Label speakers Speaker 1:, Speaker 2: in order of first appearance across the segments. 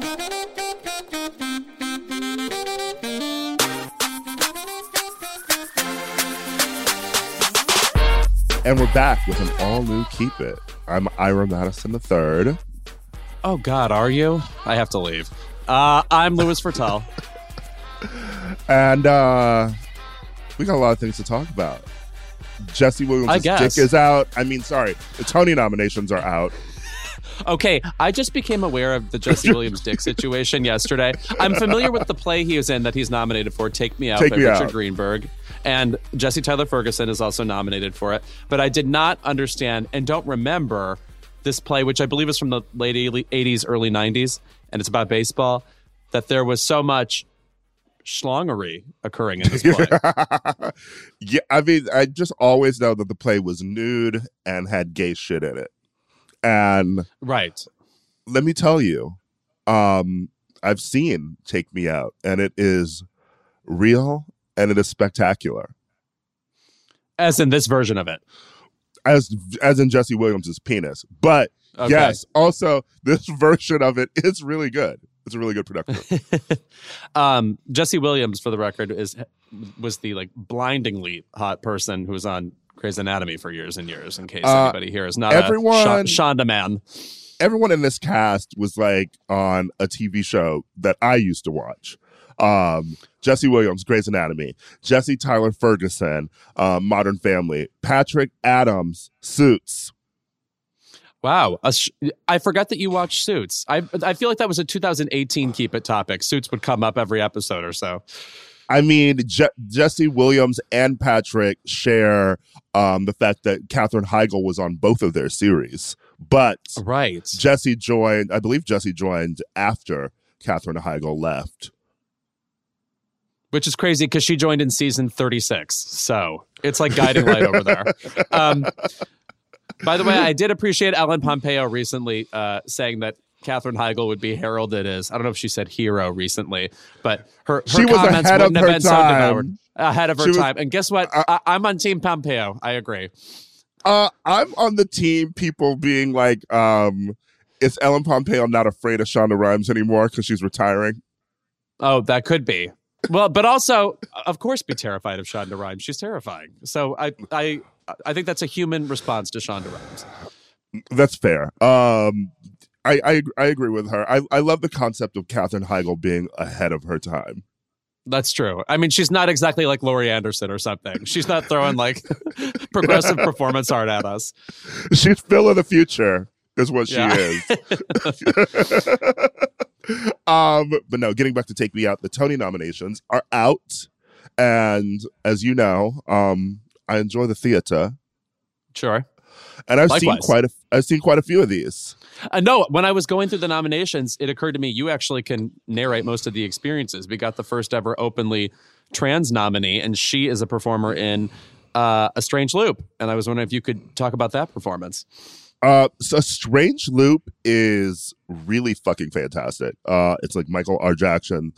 Speaker 1: And we're back with an all-new Keep It. I'm Ira Madison III.
Speaker 2: Oh, God, are you? I have to leave. I'm Louis Fertel.
Speaker 1: And we got a lot of things to talk about. Jesse Williams' dick is out. The Tony nominations are out.
Speaker 2: Okay, I just became aware of the Jesse Williams dick situation yesterday. I'm familiar with the play he was in that he's nominated for, Take Me Out by Richard Greenberg. And Jesse Tyler Ferguson is also nominated for it. But I did not understand and don't remember this play, which I believe is from the late 80s, early 90s, and it's about baseball, that there was so much schlongery occurring in this play.
Speaker 1: Yeah, I just always know that the play was nude and had gay shit in it. And
Speaker 2: right.
Speaker 1: Let me tell you, I've seen Take Me Out, and it is real and it is spectacular.
Speaker 2: As in this version of it.
Speaker 1: As in Jesse Williams' penis. But
Speaker 2: okay.
Speaker 1: Yes, also this version of it is really good. It's a really good production.
Speaker 2: Jesse Williams, for the record, was the blindingly hot person who was on Grey's Anatomy for years and years, in case anybody here is not a Shonda man.
Speaker 1: Everyone in this cast was on a TV show that I used to watch. Jesse Williams, Grey's Anatomy. Jesse Tyler Ferguson, Modern Family. Patrick Adams, Suits.
Speaker 2: Wow. I forgot that you watched Suits. I feel like that was a 2018 Keep It topic. Suits would come up every episode or so.
Speaker 1: Jesse Williams and Patrick share the fact that Katherine Heigl was on both of their series. But
Speaker 2: right.
Speaker 1: Jesse joined after Katherine Heigl left.
Speaker 2: Which is crazy because she joined in season 36. So it's like guiding light over there. By the way, I did appreciate Ellen Pompeo recently saying that Katherine Heigl would be heralded as, I don't know if she said hero recently, but her comments wouldn't have been so devoured. Ahead of her time. And guess what? I'm on Team Pompeo. I agree.
Speaker 1: I'm on the team people being like, is Ellen Pompeo not afraid of Shonda Rhimes anymore because she's retiring?
Speaker 2: Oh, that could be. Well, but also, of course, be terrified of Shonda Rhimes. She's terrifying. So I think that's a human response to Shonda Rhimes.
Speaker 1: That's fair. I agree with her. I love the concept of Katherine Heigl being ahead of her time.
Speaker 2: That's true. She's not exactly like Laurie Anderson or something. She's not throwing progressive performance art at us.
Speaker 1: She's Phil of the future is what she is. But no, getting back to Take Me Out, the Tony nominations are out. And as you know, I enjoy the theater.
Speaker 2: Sure.
Speaker 1: And I've seen quite a few of these.
Speaker 2: No, when I was going through the nominations, it occurred to me you actually can narrate most of the experiences. We got the first ever openly trans nominee, and she is a performer in A Strange Loop. And I was wondering if you could talk about that performance.
Speaker 1: So Strange Loop is really fucking fantastic. It's like Michael R. Jackson's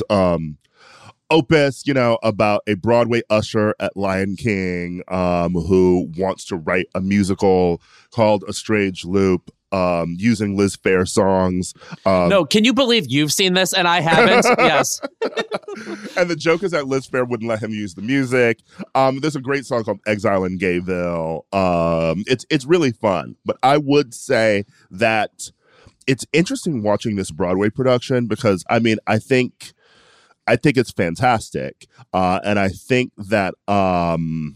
Speaker 1: opus, about a Broadway usher at Lion King who wants to write a musical called A Strange Loop using Liz Phair songs.
Speaker 2: No, can you believe you've seen this and I haven't? Yes.
Speaker 1: And the joke is that Liz Phair wouldn't let him use the music. There's a great song called Exile in Gayville. It's really fun. But I would say that it's interesting watching this Broadway production because, I think it's fantastic. And I think that Jaquel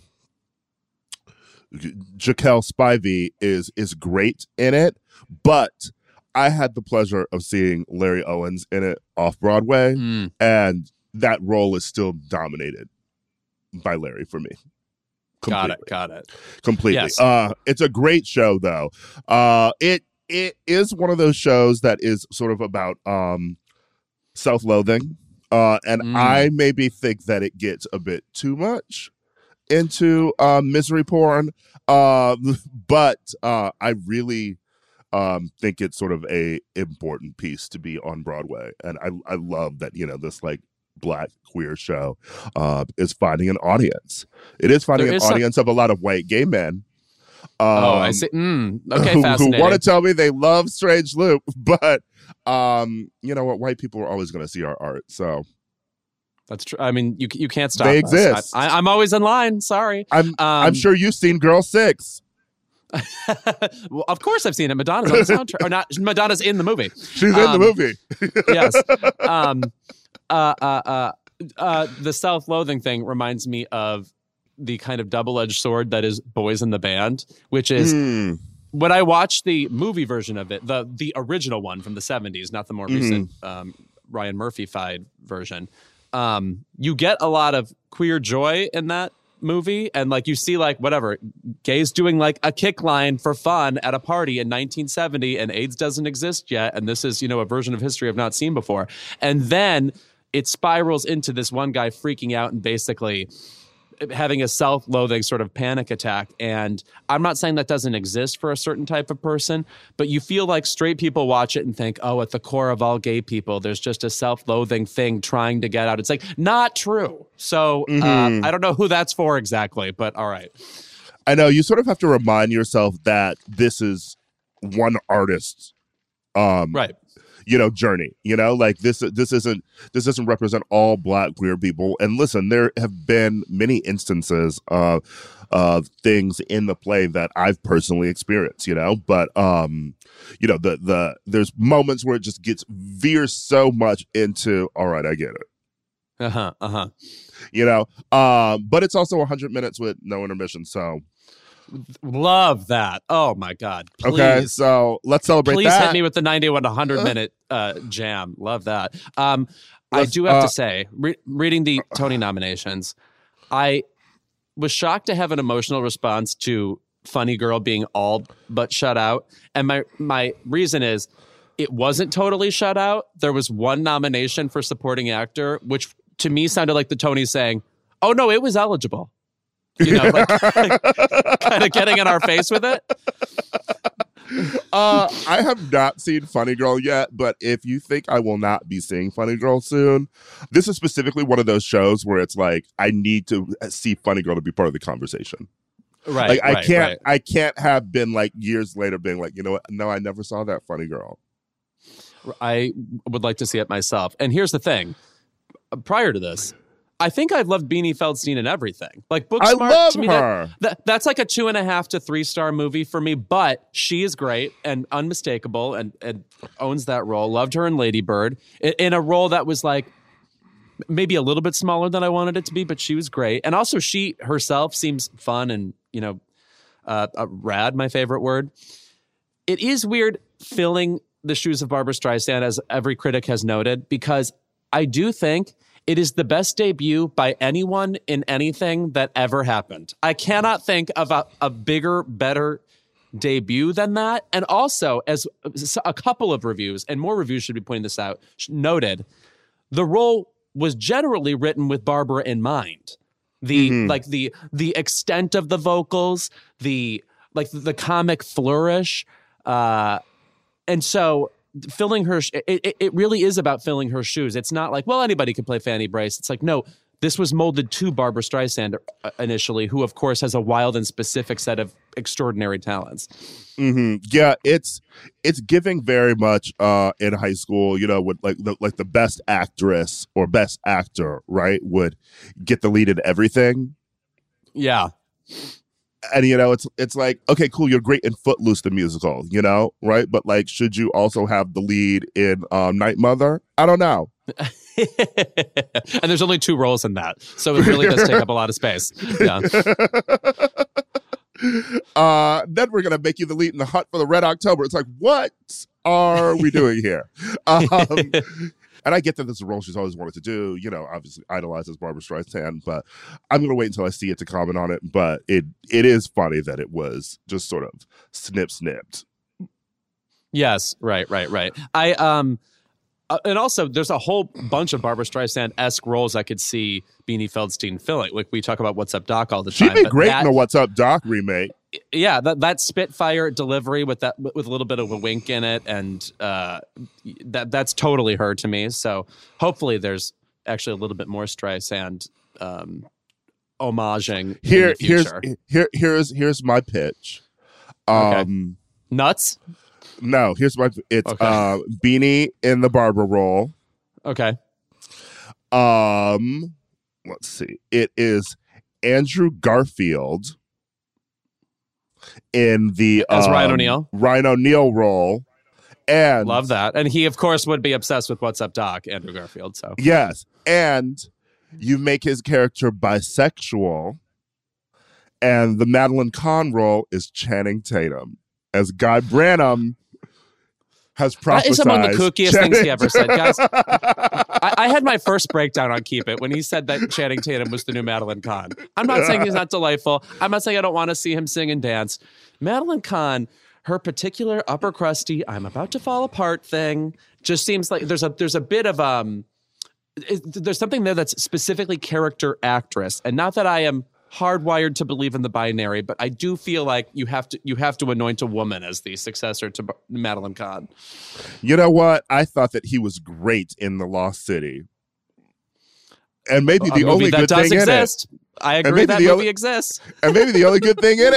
Speaker 1: Spivey is great in it. But I had the pleasure of seeing Larry Owens in it off Broadway. And that role is still dominated by Larry for me. Completely.
Speaker 2: Got it.
Speaker 1: Completely.
Speaker 2: Yes.
Speaker 1: It's a great show, though. It is one of those shows that is sort of about self-loathing. I maybe think that it gets a bit too much into misery porn. But I really think it's sort of a important piece to be on Broadway. And I love that, this Black queer show is finding an audience. It is finding an audience of a lot of white gay men.
Speaker 2: I see. Okay, fascinating.
Speaker 1: Who want to tell me they love Strange Loop, but you know what? White people are always going to see our art, so
Speaker 2: that's true. I mean, you can't stop.
Speaker 1: They
Speaker 2: us.
Speaker 1: exist.
Speaker 2: I'm always in line. Sorry.
Speaker 1: I'm sure you've seen Girl 6.
Speaker 2: Well, of course I've seen it. Madonna's on the soundtrack, or not? Madonna's in the movie.
Speaker 1: She's in the movie.
Speaker 2: Yes. The self-loathing thing reminds me of the kind of double-edged sword that is Boys in the Band, which is when I watched the movie version of it, the original one from the 70s, not the more recent Ryan Murphy-fied version. You get a lot of queer joy in that movie, and like you see like whatever gays doing like a kick line for fun at a party in 1970, and AIDS doesn't exist yet, and this is, you know, a version of history I've not seen before. And then it spirals into this one guy freaking out and basically having a self-loathing sort of panic attack. And I'm not saying that doesn't exist for a certain type of person, but you feel like straight people watch it and think, oh, at the core of all gay people, there's just a self-loathing thing trying to get out. It's like, not true. So I don't know who that's for exactly, but all right.
Speaker 1: I know you sort of have to remind yourself that this is one artist's
Speaker 2: right.
Speaker 1: you know, journey, you know, like this doesn't represent all Black queer people. And listen, there have been many instances of things in the play that I've personally experienced, you know, but you know, there's moments where it just veers so much into, all right, I get it. You know, but it's also 100 minutes with no intermission, so
Speaker 2: love that. Oh my God. Please.
Speaker 1: Okay, so let's celebrate
Speaker 2: Please
Speaker 1: that.
Speaker 2: hit me with the 100 minute jam. Love that. I do have to say, reading the Tony nominations, I was shocked to have an emotional response to Funny Girl being all but shut out. And my reason is it wasn't totally shut out. There was one nomination for supporting actor, which to me sounded like the Tony saying, oh no, it was eligible. You know, like kind of getting in our face with it.
Speaker 1: I have not seen Funny Girl yet, but if you think I will not be seeing Funny Girl soon, this is specifically one of those shows where it's like I need to see Funny Girl to be part of the conversation.
Speaker 2: Right.
Speaker 1: Like I can't have been like years later being like, you know what? No, I never saw that Funny Girl.
Speaker 2: I would like to see it myself. And here's the thing. Prior to this, I think I've loved Beanie Feldstein in everything. Like Booksmart,
Speaker 1: I love
Speaker 2: to me,
Speaker 1: her.
Speaker 2: That's like a 2.5 to 3 star movie for me. But she is great and unmistakable and owns that role. Loved her in Lady Bird in a role that was like maybe a little bit smaller than I wanted it to be, but she was great. And also she herself seems fun and, you know, rad, my favorite word. It is weird filling the shoes of Barbra Streisand, as every critic has noted, because I do think it is the best debut by anyone in anything that ever happened. I cannot think of a bigger, better debut than that. And also, as a couple of reviews, and more reviews should be pointing this out, noted, the role was generally written with Barbara in mind. The extent of the vocals, the comic flourish, and so filling her, it really is about filling her shoes. It's not like, well, anybody could play Fanny Brice. It's like, no, this was molded to Barbra Streisand initially, who of course has a wild and specific set of extraordinary talents.
Speaker 1: Yeah, it's giving very much in high school, you know, with like the best actress or best actor, right, would get the lead in everything.
Speaker 2: Yeah.
Speaker 1: And, you know, it's like, okay, cool, you're great in Footloose, the musical, you know, right? But, like, should you also have the lead in Night Mother? I don't know.
Speaker 2: And there's only 2 roles in that. So it really does take up a lot of space. Yeah.
Speaker 1: Then we're going to make you the lead in The Hunt for the Red October. It's like, what are we doing here? And I get that this is a role she's always wanted to do, you know, obviously idolizes Barbra Streisand, but I'm going to wait until I see it to comment on it. But it is funny that it was just sort of snipped.
Speaker 2: Yes, right. I and also there's a whole bunch of Barbra Streisand-esque roles I could see Beanie Feldstein filling. Like we talk about What's Up Doc all the time.
Speaker 1: She'd be great in the What's Up Doc remake.
Speaker 2: Yeah, that Spitfire delivery with a little bit of a wink in it, and that's totally her to me. So hopefully there's actually a little bit more Streisand homaging.
Speaker 1: Here's my pitch.
Speaker 2: Nuts?
Speaker 1: No, it's Beanie in the Barber role.
Speaker 2: Okay.
Speaker 1: Let's see. It is Andrew Garfield in the
Speaker 2: as Ryan O'Neal.
Speaker 1: Ryan O'Neal role. And
Speaker 2: love that. And he, of course, would be obsessed with What's Up, Doc, Andrew Garfield. So
Speaker 1: yes. And you make his character bisexual. And the Madeline Kahn role is Channing Tatum, as Guy Branum has prophesied.
Speaker 2: That is among the kookiest things he ever said. Guys, I had my first breakdown on Keep It when he said that Channing Tatum was the new Madeline Kahn. I'm not saying he's not delightful. I'm not saying I don't want to see him sing and dance. Madeline Kahn, her particular upper crusty, I'm about to fall apart thing, just seems like there's a bit of there's something there that's specifically character actress. And not that I am hardwired to believe in the binary, but I do feel like you have to anoint a woman as the successor to Madeline Kahn.
Speaker 1: You know what? I thought that he was great in The Lost City, and maybe the only good thing
Speaker 2: exist.
Speaker 1: in it.
Speaker 2: I agree that movie exists,
Speaker 1: and maybe the only good thing in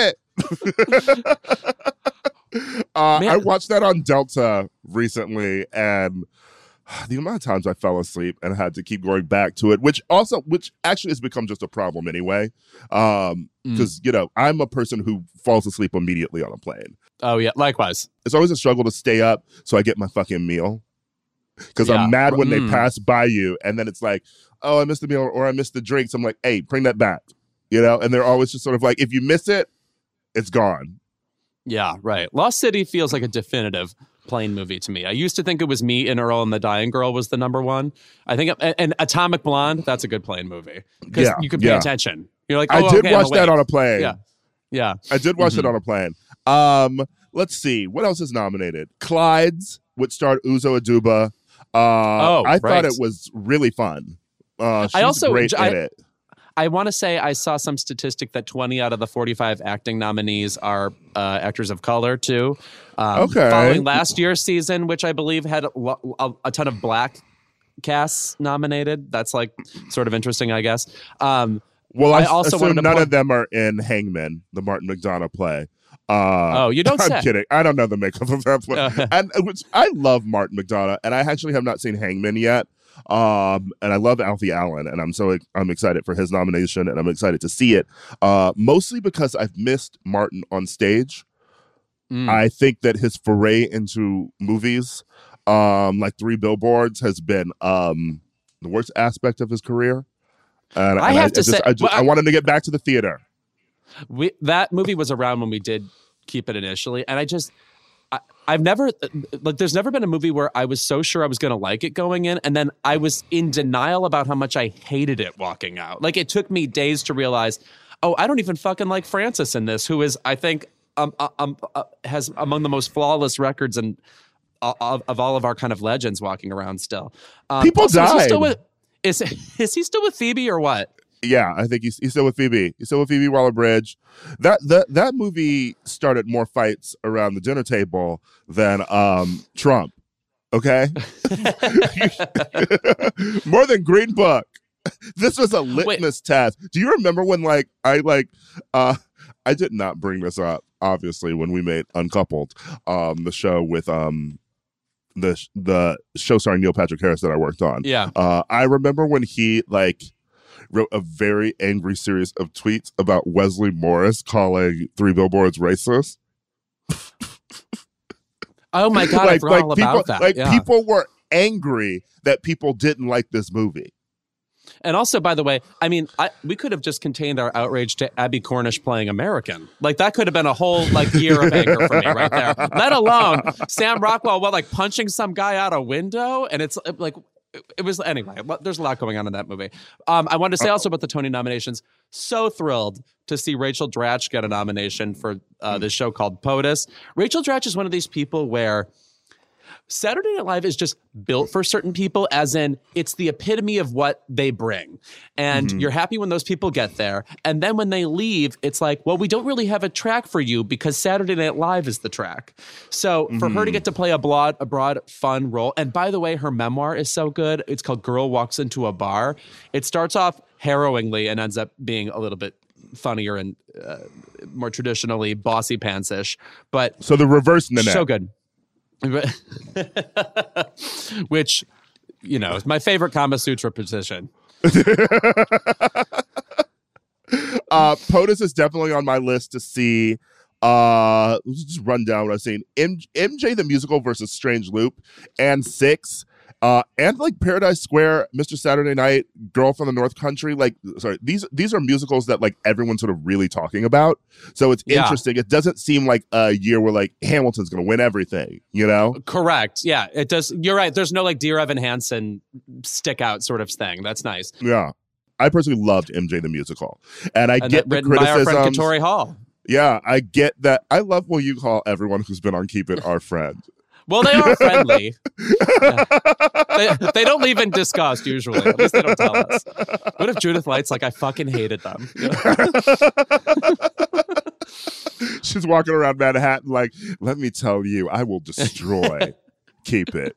Speaker 1: it. I watched that on Delta recently, and the amount of times I fell asleep and had to keep going back to it, which actually has become just a problem anyway. Because, I'm a person who falls asleep immediately on a plane.
Speaker 2: Oh, yeah. Likewise.
Speaker 1: It's always a struggle to stay up so I get my fucking meal. Because I'm mad when they pass by you and then it's like, oh, I missed the meal or I missed the drinks. I'm like, hey, bring that back. And they're always just sort of like, if you miss it, it's gone.
Speaker 2: Yeah, right. Lost City feels like a definitive plane movie to me. I used to think it was Me and Earl and the Dying Girl was the number one. I think, and Atomic Blonde, that's a good plane movie because you can pay attention. You're like,
Speaker 1: I did watch that on a plane.
Speaker 2: Yeah.
Speaker 1: I did watch it on a plane. Let's see what else is nominated. Clyde's, which starred Uzo Aduba. I thought it was really fun. She's great in it.
Speaker 2: I want to say I saw some statistic that 20 out of the 45 acting nominees are actors of color, too. Following last year's season, which I believe had a ton of black casts nominated. That's like sort of interesting, I guess.
Speaker 1: I also assume none of them are in Hangman, the Martin McDonagh play.
Speaker 2: You don't say.
Speaker 1: I'm kidding. I don't know the makeup of that play. And I love Martin McDonagh, and I actually have not seen Hangman yet. And I love Alfie Allen, and I'm excited for his nomination, and I'm excited to see it. Mostly because I've missed Martin on stage. I think that his foray into movies, like Three Billboards, has been the worst aspect of his career. And I want him to get back to the theater.
Speaker 2: That movie was around when we did Keep It initially, and I've never, there's never been a movie where I was so sure I was going to like it going in, and then I was in denial about how much I hated it walking out. Like, it took me days to realize, I don't even fucking like Francis in this, who is, I think, has among the most flawless records and of all of our kind of legends walking around still.
Speaker 1: People died.
Speaker 2: Is he still with Phoebe or what?
Speaker 1: Yeah, I think he's still with Phoebe. He's still with Phoebe Waller-Bridge. That movie started more fights around the dinner table than Trump. Okay, more than Green Book. This was a litmus test. Do you remember when I did not bring this up, obviously, when we made Uncoupled, the show with the show starring Neil Patrick Harris that I worked on.
Speaker 2: Yeah,
Speaker 1: I remember when he wrote a very angry series of tweets about Wesley Morris calling Three Billboards racist.
Speaker 2: Oh my God, I forgot all about that.
Speaker 1: People were angry that people didn't like this movie.
Speaker 2: And also, by the way, I mean, we could have just contained our outrage to Abby Cornish playing American. Like, that could have been a whole year of anger for me right there. Let alone Sam Rockwell, punching some guy out a window, and it's like. It was, anyway, there's a lot going on in that movie. I wanted to say also about the Tony nominations, so thrilled to see Rachel Dratch get a nomination for this show called POTUS. Rachel Dratch is one of these people where Saturday Night Live is just built for certain people, as in it's the epitome of what they bring. And you're happy when those people get there. And then when they leave, it's like, well, we don't really have a track for you because Saturday Night Live is the track. So for her to get to play a broad, fun role. And by the way, her memoir is so good. It's called Girl Walks Into a Bar. It starts off harrowingly and ends up being a little bit funnier and more traditionally bossy pants-ish. But
Speaker 1: so the reverse Nanette.
Speaker 2: So good. Which, you know, is my favorite Kama Sutra position.
Speaker 1: POTUS is definitely on my list to see. Let's just run down what I've seen. MJ the Musical versus Strange Loop and Six. And like Paradise Square, Mr. Saturday Night, Girl from the North Country. Like, sorry, these are musicals that like everyone's sort of really talking about. So it's interesting. It doesn't seem like a year where like Hamilton's going to win everything, you know?
Speaker 2: Correct. Yeah, it does. You're right. There's no like Dear Evan Hansen stick out sort of thing. That's nice.
Speaker 1: Yeah. I personally loved MJ the Musical. And I get the criticism. By our friend
Speaker 2: Katori Hall.
Speaker 1: Yeah, I get that. I love what you call everyone who's been on Keep It our friend.
Speaker 2: Well, they are friendly. Yeah. They don't leave in disgust, usually. At least they don't tell us. What if Judith Light's like, I fucking hated them? You know?
Speaker 1: She's walking around Manhattan like, let me tell you, I will destroy Keep It.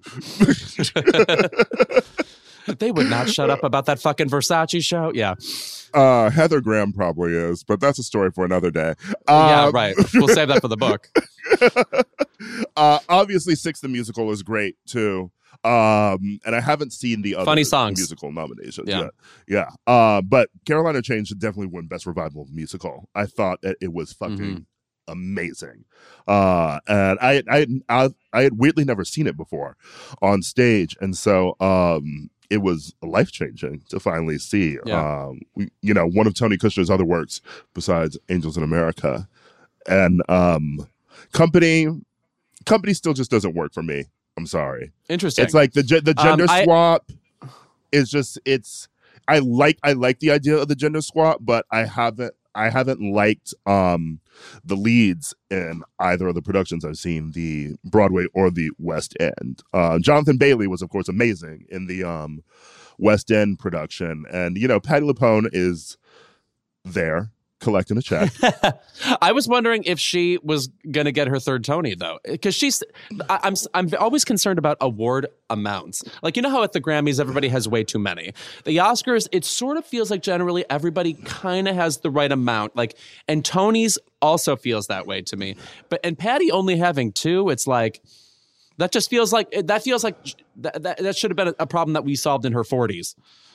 Speaker 2: They would not shut up about that fucking Versace show. Yeah.
Speaker 1: Heather Graham probably is, but that's a story for another day.
Speaker 2: Yeah, right. We'll save that for the book.
Speaker 1: Obviously, Six the Musical is great too. And I haven't seen the other
Speaker 2: funny songs
Speaker 1: musical nominations yet. Yeah. But Carolina Chain should definitely win Best Revival musical. I thought it was fucking amazing. And I had weirdly never seen it before on stage, and so it was life-changing to finally see, you know, one of Tony Kushner's other works besides Angels in America. And Company still just doesn't work for me. I'm sorry.
Speaker 2: Interesting.
Speaker 1: It's like the gender swap is just, I like the idea of the gender swap, but I haven't liked the leads in either of the productions I've seen, the Broadway or the West End. Jonathan Bailey was, of course, amazing in the West End production. And, you know, Patti LuPone is there collecting a check.
Speaker 2: I was wondering if she was going to get her third Tony, though, because I'm always concerned about award amounts. Like, you know how at the Grammys everybody has way too many. The Oscars, it sort of feels like generally everybody kind of has the right amount. Like, and Tony's also feels that way to me. And Patti only having two, it's like that should have been a problem that we solved in her 40s.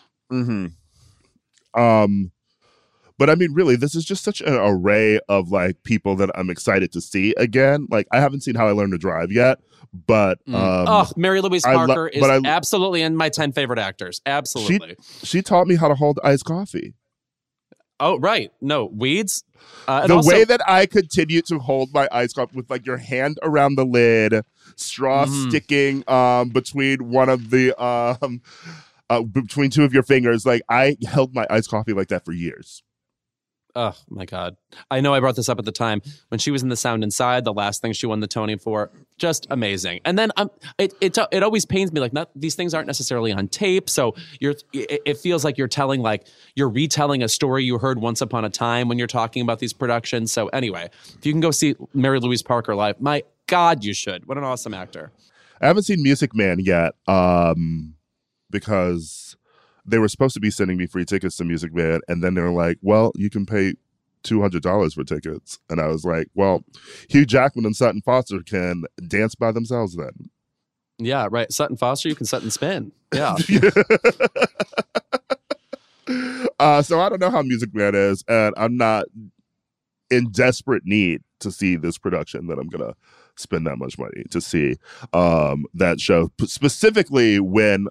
Speaker 1: But I mean, really, this is just such an array of like people that I'm excited to see again. Like, I haven't seen How I Learned to Drive yet, but
Speaker 2: Mary Louise Parker is absolutely in my 10 favorite actors. Absolutely,
Speaker 1: she taught me how to hold iced coffee.
Speaker 2: Oh, right. No, weeds.
Speaker 1: The way that I continue to hold my iced coffee with like your hand around the lid, straw sticking between one of the between two of your fingers. Like, I held my iced coffee like that for years.
Speaker 2: Oh my God. I know I brought this up at the time when she was in The Sound Inside, the last thing she won the Tony for. Just amazing. And then it always pains me, like, these things aren't necessarily on tape. So it feels like you're retelling a story you heard once upon a time when you're talking about these productions. So anyway, if you can go see Mary Louise Parker live, my God, you should. What an awesome actor.
Speaker 1: I haven't seen Music Man yet because they were supposed to be sending me free tickets to Music Man, and then they were like, well, you can pay $200 for tickets. And I was like, well, Hugh Jackman and Sutton Foster can dance by themselves then.
Speaker 2: Yeah, right. Sutton Foster, you can Sutton spin. Yeah.
Speaker 1: So I don't know how Music Man is, and I'm not in desperate need to see this production that I'm going to spend that much money to see that show, specifically when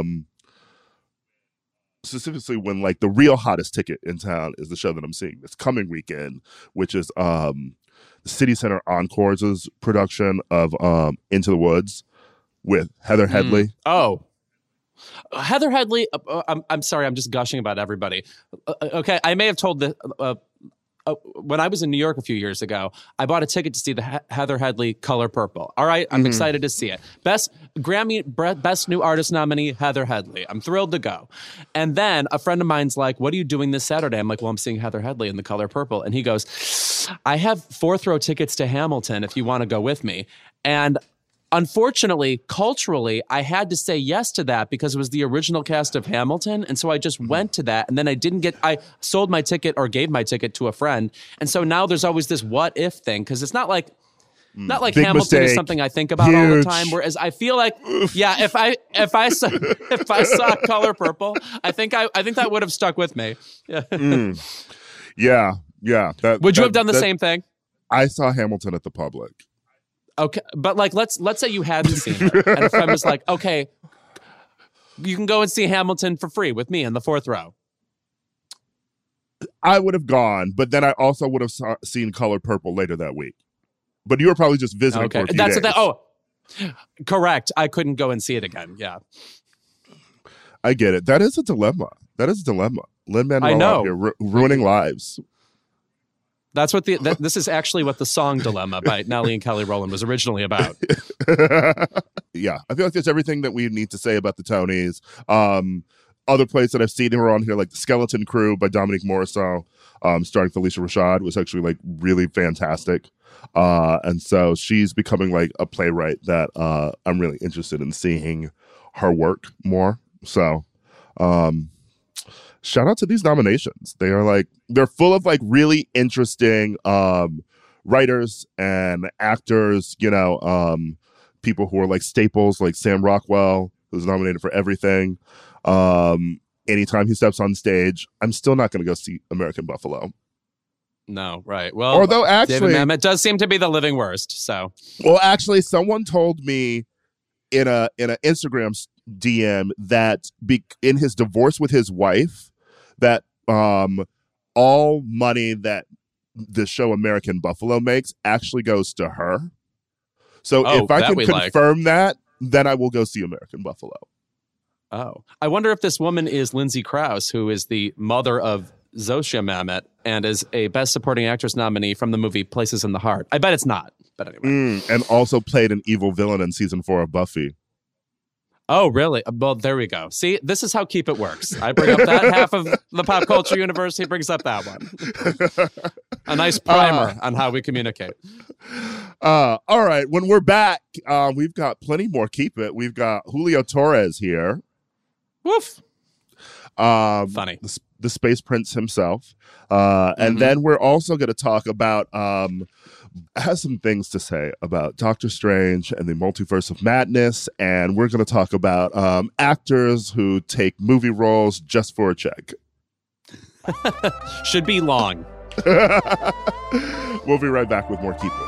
Speaker 1: like the real hottest ticket in town is the show that I'm seeing this coming weekend, which is the City Center Encore's production of Into the Woods with Heather Headley.
Speaker 2: Oh, Heather Headley. I'm sorry, I'm just gushing about everybody. Okay, I may have told the when I was in New York a few years ago, I bought a ticket to see the Heather Headley Color Purple. All right, I'm excited to see it. Best New Artist nominee, Heather Headley. I'm thrilled to go. And then a friend of mine's like, what are you doing this Saturday? I'm like, well, I'm seeing Heather Headley in the Color Purple. And he goes, I have 4th row tickets to Hamilton if you want to go with me. And unfortunately, culturally, I had to say yes to that because it was the original cast of Hamilton. And so I just went to that. And then I sold my ticket or gave my ticket to a friend. And so now there's always this what if thing, because it's not like Hamilton mistake. Is something I think about all the time. Whereas I feel like, yeah, if I saw Color Purple, I think that would have stuck with me.
Speaker 1: Yeah.
Speaker 2: Would you have done the same thing?
Speaker 1: I saw Hamilton at the Public.
Speaker 2: Okay, but like let's say you hadn't seen it, and a friend was like, "Okay, you can go and see Hamilton for free with me in the 4th row."
Speaker 1: I would have gone, but then I also would have seen Color Purple later that week. But you were probably just visiting for a few days.
Speaker 2: Correct. I couldn't go and see it again. Yeah.
Speaker 1: I get it. That is a dilemma. Lin-Manuel out here ruining lives.
Speaker 2: That's what this is actually what the song Dilemma by Nelly and Kelly Rowland was originally about.
Speaker 1: Yeah. I feel like there's everything that we need to say about the Tonys. Other plays that I've seen who are on here, like The Skeleton Crew by Dominique Morisseau, starring Felicia Rashad, was actually like really fantastic. And so she's becoming like a playwright that I'm really interested in seeing her work more. So shout out to these nominations. They're full of like really interesting writers and actors, people who are like staples, like Sam Rockwell, who's nominated for everything. Anytime he steps on stage, I'm still not going to go see American Buffalo.
Speaker 2: No, right. Well,
Speaker 1: although actually,
Speaker 2: David Mamet does seem to be the living worst. So,
Speaker 1: well, actually, someone told me in a Instagram DM that in his divorce with his wife, that all money that the show American Buffalo makes actually goes to her. So if I can confirm that, then I will go see American Buffalo.
Speaker 2: Oh, I wonder if this woman is Lindsay Krause, who is the mother of Zosia Mamet and is a Best Supporting Actress nominee from the movie Places in the Heart. I bet it's not, but anyway.
Speaker 1: And also played an evil villain in season 4 of Buffy.
Speaker 2: Oh, really? Well, there we go. See, this is how Keep It works. I bring up that half of the pop culture universe. He brings up that one. A nice primer on how we communicate.
Speaker 1: All right. When we're back, we've got plenty more Keep It. We've got Julio Torres here.
Speaker 2: Woof. Funny.
Speaker 1: The Space Prince himself. And then we're also going to talk about, has some things to say about Doctor Strange and the Multiverse of Madness. And we're going to talk about actors who take movie roles just for a check.
Speaker 2: Should be long.
Speaker 1: We'll be right back with more Keep It.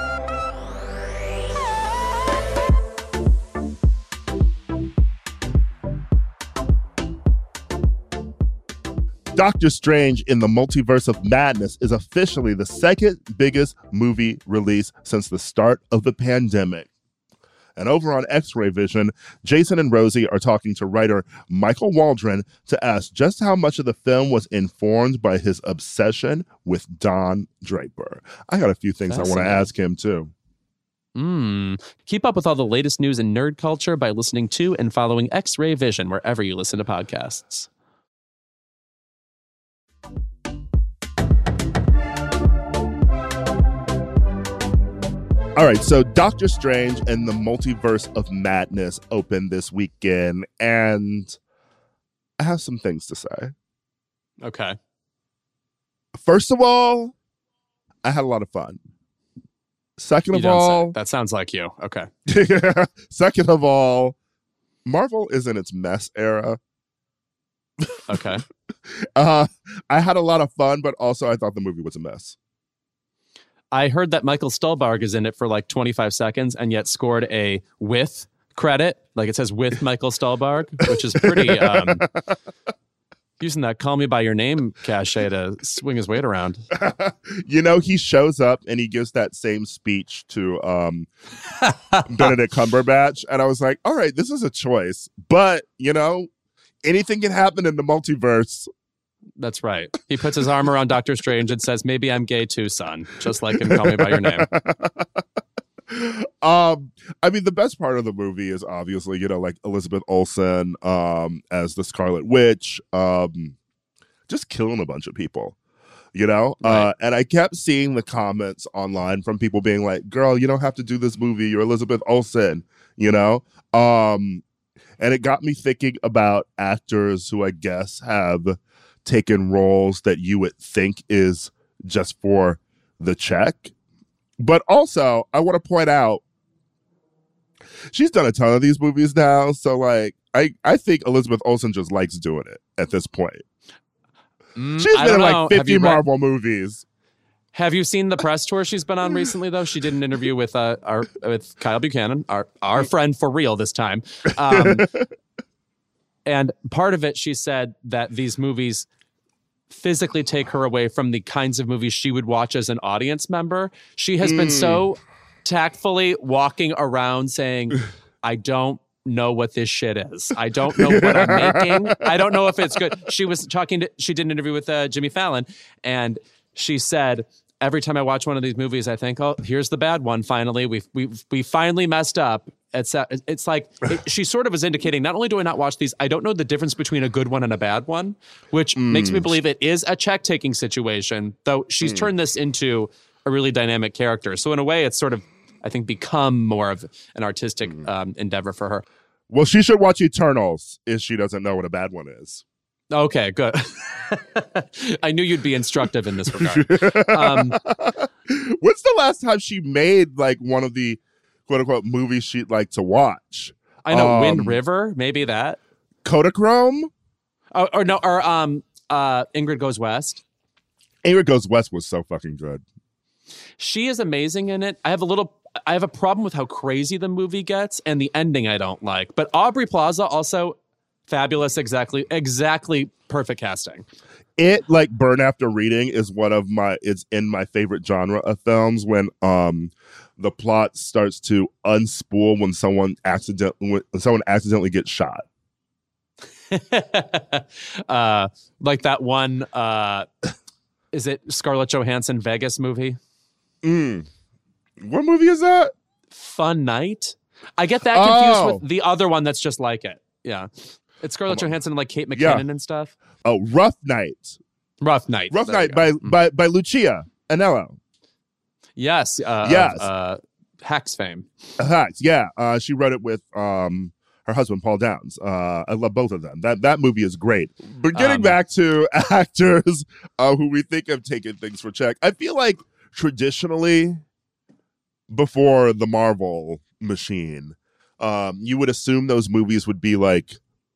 Speaker 1: Doctor Strange in the Multiverse of Madness is officially the second biggest movie release since the start of the pandemic. And over on X-Ray Vision, Jason and Rosie are talking to writer Michael Waldron to ask just how much of the film was informed by his obsession with Don Draper. I got a few things I want to ask him, too.
Speaker 2: Keep up with all the latest news in nerd culture by listening to and following X-Ray Vision wherever you listen to podcasts.
Speaker 1: All right, so Doctor Strange and the Multiverse of Madness opened this weekend, and I have some things to say.
Speaker 2: Okay.
Speaker 1: First of all, I had a lot of fun. Second of all...
Speaker 2: That sounds like you. Okay.
Speaker 1: Second of all, Marvel is in its mess era.
Speaker 2: Okay.
Speaker 1: I had a lot of fun, but also I thought the movie was a mess.
Speaker 2: I heard that Michael Stuhlbarg is in it for like 25 seconds and yet scored a with credit. Like it says with Michael Stuhlbarg, which is pretty using that call me by your name cachet to swing his weight around.
Speaker 1: He shows up and he gives that same speech to Benedict Cumberbatch. And I was like, all right, this is a choice. But, anything can happen in the multiverse.
Speaker 2: That's right. He puts his arm around Doctor Strange and says, maybe I'm gay too, son. Just like in Call Me By Your Name.
Speaker 1: The best part of the movie is obviously, like Elizabeth Olsen as the Scarlet Witch, just killing a bunch of people. you know?
Speaker 2: Right.
Speaker 1: And I kept seeing the comments online from people being like, girl, you don't have to do this movie. You're Elizabeth Olsen, you know? And it got me thinking about actors who I guess have taken roles that you would think is just for the check. But also, I want to point out, she's done a ton of these movies now. So, like, I think Elizabeth Olsen just likes doing it at this point. She's been in like 50 Marvel movies.
Speaker 2: Have you seen the press tour she's been on recently, though? She did an interview with Kyle Buchanan, our friend for real this time. And part of it, she said that these movies physically take her away from the kinds of movies she would watch as an audience member. She has been so tactfully walking around saying, I don't know what this shit is. I don't know what I'm making. I don't know if it's good. She did an interview with Jimmy Fallon, and she said, every time I watch one of these movies, I think, oh, here's the bad one. Finally, we finally messed up. It's like she sort of was indicating, not only do I not watch these, I don't know the difference between a good one and a bad one, which makes me believe it is a check-taking situation, though she's turned this into a really dynamic character. So in a way, it's sort of, I think, become more of an artistic endeavor for her.
Speaker 1: Well, she should watch Eternals if she doesn't know what a bad one is.
Speaker 2: Okay, good. I knew you'd be instructive in this regard.
Speaker 1: When's the last time she made like one of the quote unquote movies she'd like to watch?
Speaker 2: I know Wind River, maybe that.
Speaker 1: Kodachrome?
Speaker 2: Or Ingrid Goes West.
Speaker 1: Ingrid Goes West was so fucking good.
Speaker 2: She is amazing in it. I have a problem with how crazy the movie gets and the ending I don't like. But Aubrey Plaza also fabulous, exactly perfect casting.
Speaker 1: It, like Burn After Reading, is it's in my favorite genre of films when the plot starts to unspool when someone accidentally gets shot.
Speaker 2: Like that one is it Scarlett Johansson Vegas movie?
Speaker 1: What movie is that?
Speaker 2: Fun Night. I get that confused with the other one that's just like it. Yeah. It's Scarlett Johansson and like Kate McKinnon and stuff.
Speaker 1: Oh, Rough Night.
Speaker 2: Rough Night
Speaker 1: by Lucia Anello.
Speaker 2: Yes.
Speaker 1: Yes.
Speaker 2: Hacks fame.
Speaker 1: Hacks, yeah. She wrote it with her husband Paul Downs. I love both of them. That movie is great. But getting back to actors who we think have taken things for check, I feel like traditionally, before the Marvel machine, you would assume those movies would be like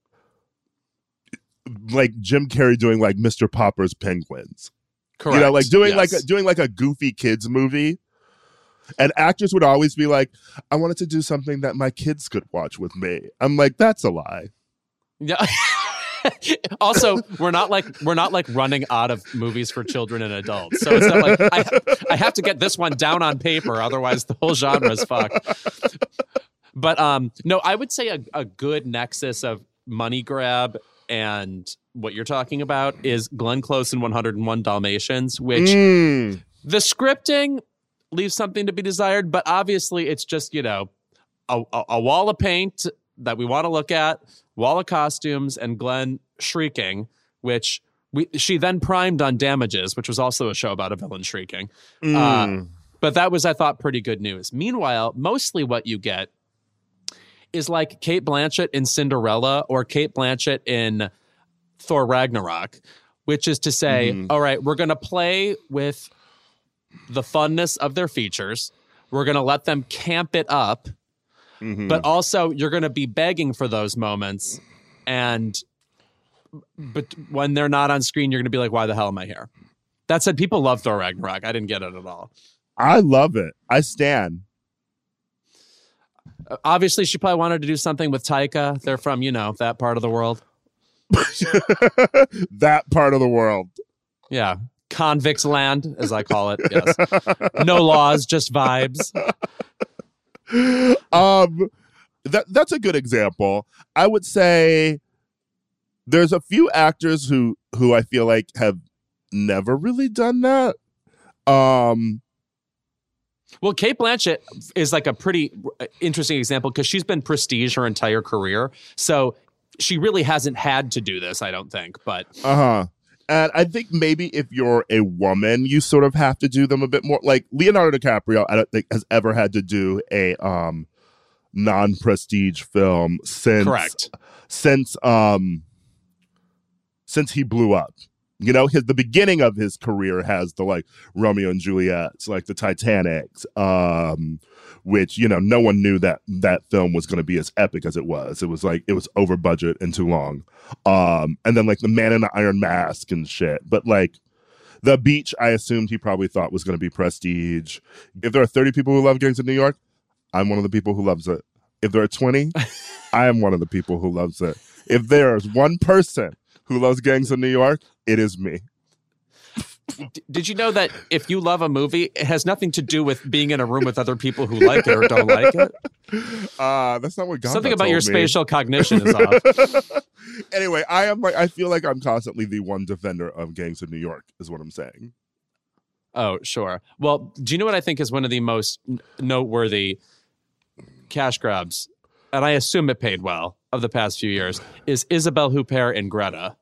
Speaker 1: Jim Carrey doing like Mr. Popper's Penguins.
Speaker 2: Correct.
Speaker 1: You know, like doing like a goofy kids movie. And actors would always be like, I wanted to do something that my kids could watch with me. I'm like, that's a lie.
Speaker 2: Yeah. Also, we're not like running out of movies for children and adults. So it's not like I have to get this one down on paper, otherwise the whole genre is fucked. But no, I would say a good nexus of money grab and what you're talking about is Glenn Close in 101 Dalmatians, which the scripting leaves something to be desired, but obviously it's just, you know, a wall of paint that we want to look at, wall of costumes, and Glenn shrieking, which she then primed on Damages, which was also a show about a villain shrieking. But that was, I thought, pretty good news. Meanwhile, mostly what you get is like Cate Blanchett in Cinderella or Cate Blanchett in Thor Ragnarok, which is to say, all right, we're going to play with the funness of their features. We're going to let them camp it up, but also you're going to be begging for those moments. But when they're not on screen, you're going to be like, why the hell am I here? That said, people love Thor Ragnarok. I didn't get it at all.
Speaker 1: I love it. I stan.
Speaker 2: Obviously, she probably wanted to do something with Taika. They're from, you know, that part of the world.
Speaker 1: That part of the world.
Speaker 2: Yeah. Convicts land, as I call it. Yes. No laws, just vibes.
Speaker 1: That's a good example. I would say there's a few actors who I feel like have never really done that.
Speaker 2: Well, Cate Blanchett is like a pretty interesting example because she's been prestige her entire career. So she really hasn't had to do this, I don't think. But
Speaker 1: And I think maybe if you're a woman, you sort of have to do them a bit more. Like Leonardo DiCaprio, I don't think has ever had to do a non-prestige film since he blew up. You know, the beginning of his career has the like Romeo and Juliet, like the Titanic, which, you know, no one knew that film was going to be as epic as it was. It was like, it was over budget and too long. And then like The Man in the Iron Mask and shit. But like The Beach, I assumed he probably thought was going to be prestige. If there are 30 people who love Gangs of New York, I'm one of the people who loves it. If there are 20, I am one of the people who loves it. If there's one person who loves Gangs of New York, it is me.
Speaker 2: Did you know that if you love a movie, it has nothing to do with being in a room with other people who like it or don't like it?
Speaker 1: That's not what God
Speaker 2: Something about
Speaker 1: told
Speaker 2: your
Speaker 1: me.
Speaker 2: spatial cognition is off.
Speaker 1: Anyway, I feel like I'm constantly the one defender of Gangs of New York, is what I'm saying.
Speaker 2: Oh, sure. Well, do you know what I think is one of the most noteworthy cash grabs, and I assume it paid well, of the past few years, is Isabelle Huppert and Greta.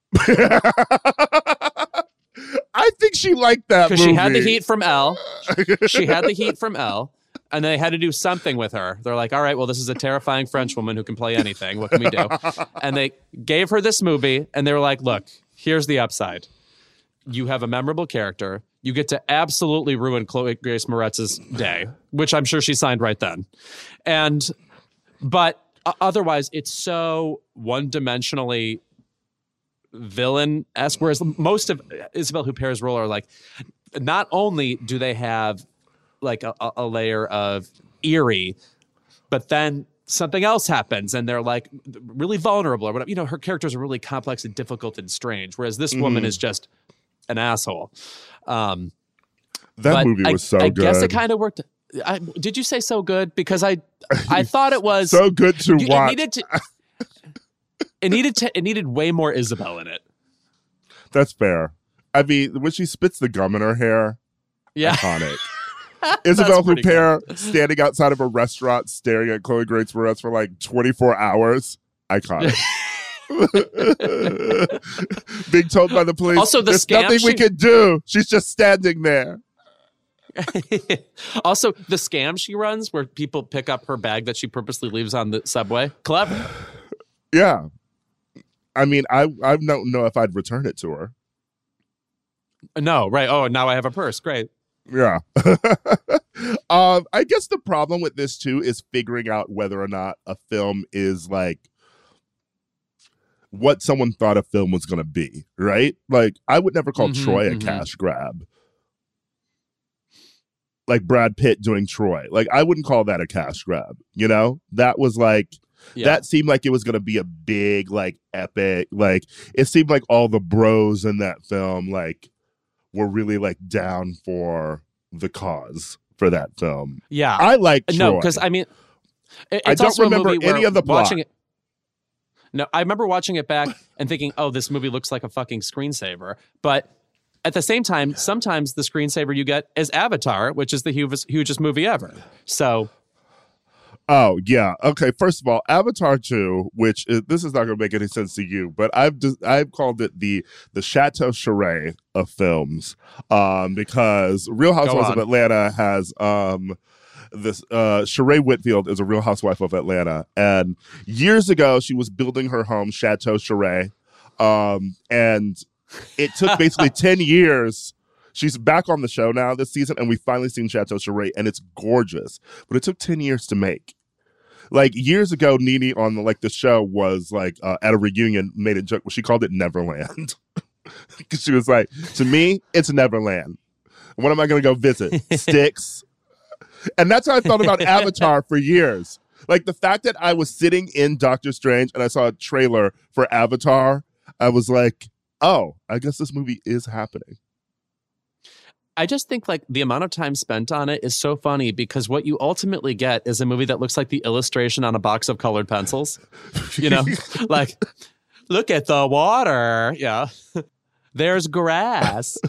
Speaker 1: I think she liked that movie.
Speaker 2: Because she had the heat from Elle. She had the heat from Elle. And they had to do something with her. They're like, all right, well, this is a terrifying French woman who can play anything. What can we do? And they gave her this movie, and they were like, look, here's the upside. You have a memorable character. You get to absolutely ruin Chloe Grace Moretz's day, which I'm sure she signed right then. But otherwise, it's so one-dimensionally villain-esque, whereas most of Isabelle Huppert's role are like, not only do they have like a layer of eerie, but then something else happens and they're like really vulnerable or whatever. You know, her characters are really complex and difficult and strange, whereas this woman is just an asshole. That
Speaker 1: movie was so good.
Speaker 2: I guess it kind of worked. Did you say so good? Because I thought it was
Speaker 1: so good to watch.
Speaker 2: It needed way more Isabelle in it.
Speaker 1: That's fair. I mean, when she spits the gum in her hair, iconic. Isabelle Huppert standing outside of a restaurant staring at Chloe Grace Moretz for like 24 hours, iconic. Being told by the police,
Speaker 2: also,
Speaker 1: there's nothing we can do. She's just standing there.
Speaker 2: Also, the scam she runs where people pick up her bag that she purposely leaves on the subway. Clever.
Speaker 1: Yeah. I mean, I don't know if I'd return it to her.
Speaker 2: No, right. Oh, now I have a purse. Great.
Speaker 1: Yeah. I guess the problem with this too is figuring out whether or not a film is like what someone thought a film was going to be, right? Like, I would never call Troy a cash grab. Like Brad Pitt doing Troy. Like, I wouldn't call that a cash grab, you know? That was like, that seemed like it was going to be a big, like, epic, like, it seemed like all the bros in that film, like, were really, like, down for the cause for that film. Yeah. I like Troy.
Speaker 2: No, because, I mean, it's
Speaker 1: I don't
Speaker 2: also
Speaker 1: remember
Speaker 2: a movie
Speaker 1: any of the plot.
Speaker 2: No, I remember watching it back and thinking, oh, this movie looks like a fucking screensaver. But at the same time, sometimes the screensaver you get is Avatar, which is the hugest movie ever. So...
Speaker 1: Oh, yeah. Okay, first of all, Avatar 2, which this is not going to make any sense to you, but I've called it the Chateau Charest of films because Real Housewives of Atlanta has this Sheree Whitfield is a Real Housewife of Atlanta, and years ago she was building her home, Chateau Charest, and it took basically 10 years. She's back on the show now this season, and we've finally seen Chateau Charest, and it's gorgeous. But it took 10 years to make. Like, years ago, Nene on the show was like at a reunion made a joke where she called it Neverland. Because she was like, to me, it's Neverland. When am I going to go visit? Styx. And that's how I felt about Avatar for years. Like, the fact that I was sitting in Doctor Strange and I saw a trailer for Avatar, I was like, oh, I guess this movie is happening.
Speaker 2: I just think like the amount of time spent on it is so funny because what you ultimately get is a movie that looks like the illustration on a box of colored pencils. You know, like, look at the water. Yeah. There's grass.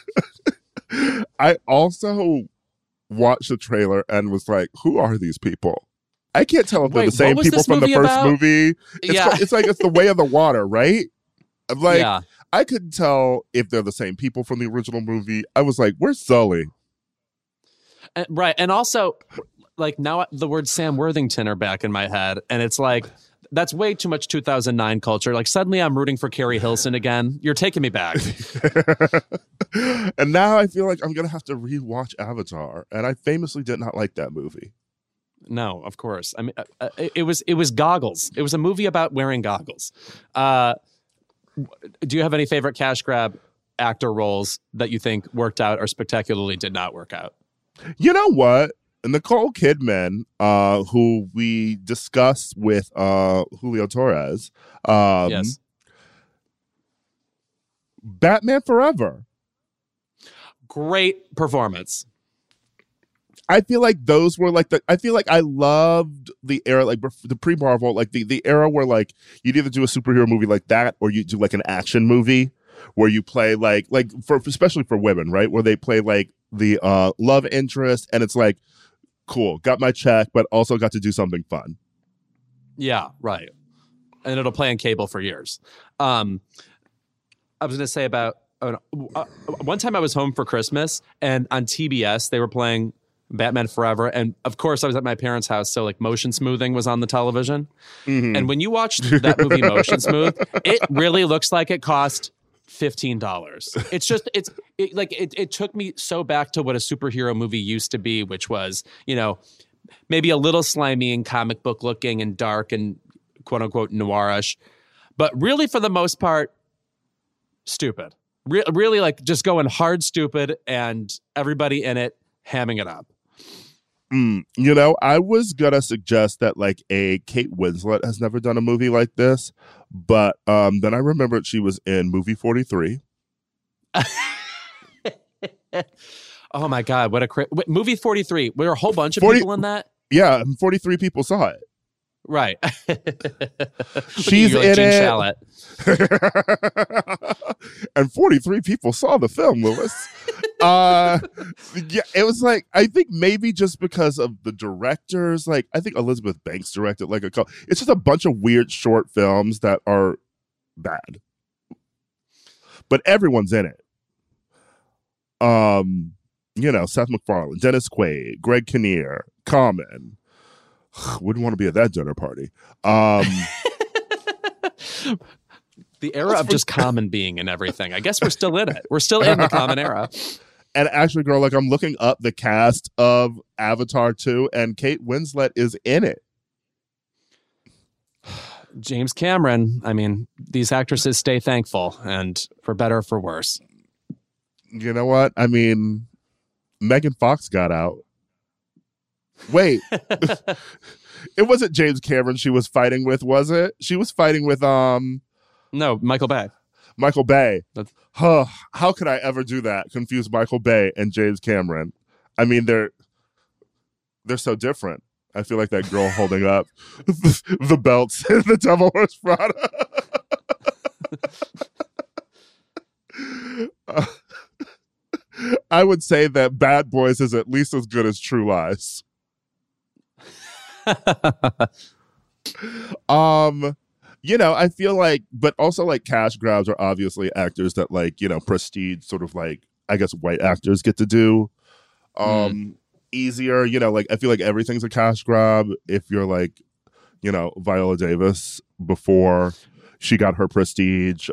Speaker 1: I also watched the trailer and was like, who are these people? I can't tell if they're the same people from the first movie. It's like, it's the Way of the Water, right? I'm like, I couldn't tell if they're the same people from the original movie. I was like, where's Sully?
Speaker 2: Right. And also, like, now the words Sam Worthington are back in my head. And it's like, that's way too much 2009 culture. Like, suddenly I'm rooting for Carrie Hilson again. You're taking me back.
Speaker 1: And now I feel like I'm going to have to rewatch Avatar. And I famously did not like that movie.
Speaker 2: No, of course. I mean, it was Goggles. It was a movie about wearing goggles. Do you have any favorite cash grab actor roles that you think worked out or spectacularly did not work out?
Speaker 1: You know what? Nicole Kidman, who we discussed with Julio Torres,
Speaker 2: yes.
Speaker 1: Batman Forever.
Speaker 2: Great performance.
Speaker 1: I feel like those were like I feel like I loved the era, like the pre-Marvel, like the era where like you'd either do a superhero movie like that or you do like an action movie where you play like for especially for women, right? Where they play like the love interest and it's like, cool, got my check, but also got to do something fun.
Speaker 2: Yeah, right. And it'll play on cable for years. I was going to say about one time I was home for Christmas and on TBS they were playing Batman Forever. And of course I was at my parents' house. So like motion smoothing was on the television. Mm-hmm. And when you watched that movie Motion Smooth, it really looks like it cost $15. It's just, it took me so back to what a superhero movie used to be, which was, you know, maybe a little slimy and comic book looking and dark and quote unquote noirish, but really for the most part, stupid. Really like just going hard stupid and everybody in it hamming it up.
Speaker 1: You know, I was gonna suggest that like a Kate Winslet has never done a movie like this, but then I remembered she was in movie 43.
Speaker 2: Oh my God, what a movie 43. Were a whole bunch of people in that?
Speaker 1: Yeah, 43 people saw it.
Speaker 2: Right.
Speaker 1: She's in it. And 43 people saw the film, Lewis. Yeah, it was like, I think maybe just because of the directors, like I think Elizabeth Banks directed like it's just a bunch of weird short films that are bad. But everyone's in it. You know, Seth MacFarlane, Dennis Quaid, Greg Kinnear, Common. Wouldn't want to be at that dinner party.
Speaker 2: The era of just Common being in everything. I guess we're still in it. We're still in the Common era.
Speaker 1: And actually, girl, like I'm looking up the cast of Avatar 2 and Kate Winslet is in it.
Speaker 2: James Cameron. I mean, these actresses stay thankful and for better or for worse.
Speaker 1: You know what? I mean, Megan Fox got out. Wait, it wasn't James Cameron she was fighting with, was it? She was fighting with
Speaker 2: No, Michael Bay.
Speaker 1: Michael Bay. How could I ever do that? Confuse Michael Bay and James Cameron. I mean, they're so different. I feel like that girl holding up the belts in The Devil Wears Prada. I would say that Bad Boys is at least as good as True Lies. You know, I feel like, but also like cash grabs are obviously actors that like, you know, prestige sort of like, I guess white actors get to do easier. You know, like I feel like everything's a cash grab if you're like, you know, Viola Davis before she got her prestige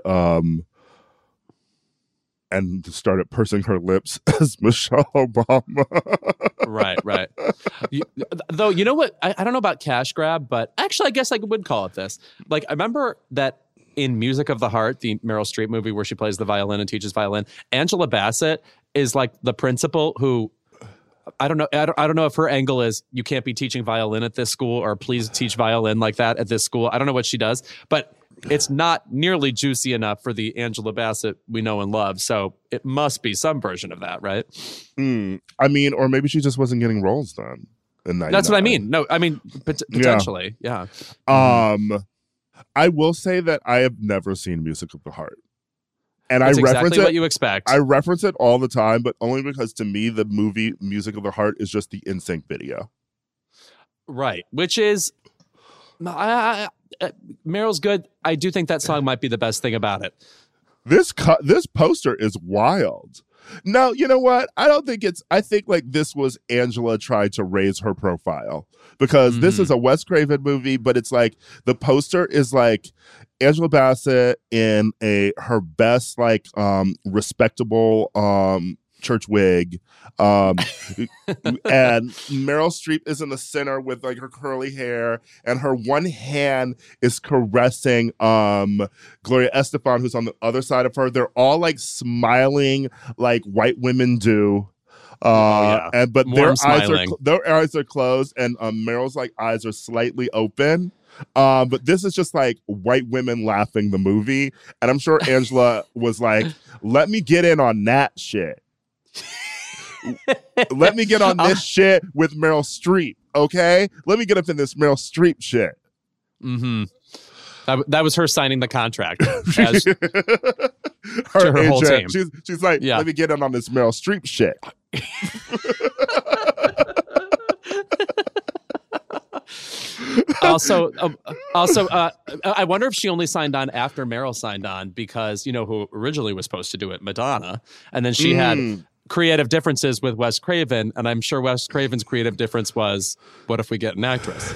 Speaker 1: and started pursing her lips as Michelle Obama.
Speaker 2: Right. Though, you know what? I don't know about cash grab, but actually, I guess I would call it this. Like, I remember that in Music of the Heart, the Meryl Streep movie where she plays the violin and teaches violin, Angela Bassett is like the principal who, I don't know if her angle is you can't be teaching violin at this school or please teach violin like that at this school. I don't know what she does, but it's not nearly juicy enough for the Angela Bassett we know and love. So it must be some version of that, right?
Speaker 1: I mean, or maybe she just wasn't getting roles then.
Speaker 2: That's what I mean. No, I mean, potentially. Yeah.
Speaker 1: I will say that I have never seen Music of the Heart. And
Speaker 2: that's
Speaker 1: I reference
Speaker 2: exactly
Speaker 1: it,
Speaker 2: what you expect.
Speaker 1: I reference it all the time, but only because to me, the movie Music of the Heart is just the NSYNC video.
Speaker 2: Right. Which is, Meryl's good. I do think that song might be the best thing about it.
Speaker 1: This poster is wild. No, you know what? I think like this was Angela tried to raise her profile because this is a Wes Craven movie, but it's like the poster is like Angela Bassett in her best like respectable church wig, and Meryl Streep is in the center with like her curly hair, and her one hand is caressing Gloria Estefan, who's on the other side of her. They're all like smiling like white women do. But their eyes are closed, and Meryl's like eyes are slightly open. But this is just like white women laughing the movie, and I'm sure Angela was like, "Let me get in on that shit." Let me get on this shit with Meryl Streep, okay? Let me get up in this Meryl Streep shit.
Speaker 2: Mm-hmm. That was her signing the contract to her
Speaker 1: agent,
Speaker 2: whole team.
Speaker 1: She's like, let me get in on this Meryl Streep shit.
Speaker 2: Also, I wonder if she only signed on after Meryl signed on because you know who originally was supposed to do it, Madonna, and then she had creative differences with Wes Craven, and I'm sure Wes Craven's creative difference was, what if we get an actress?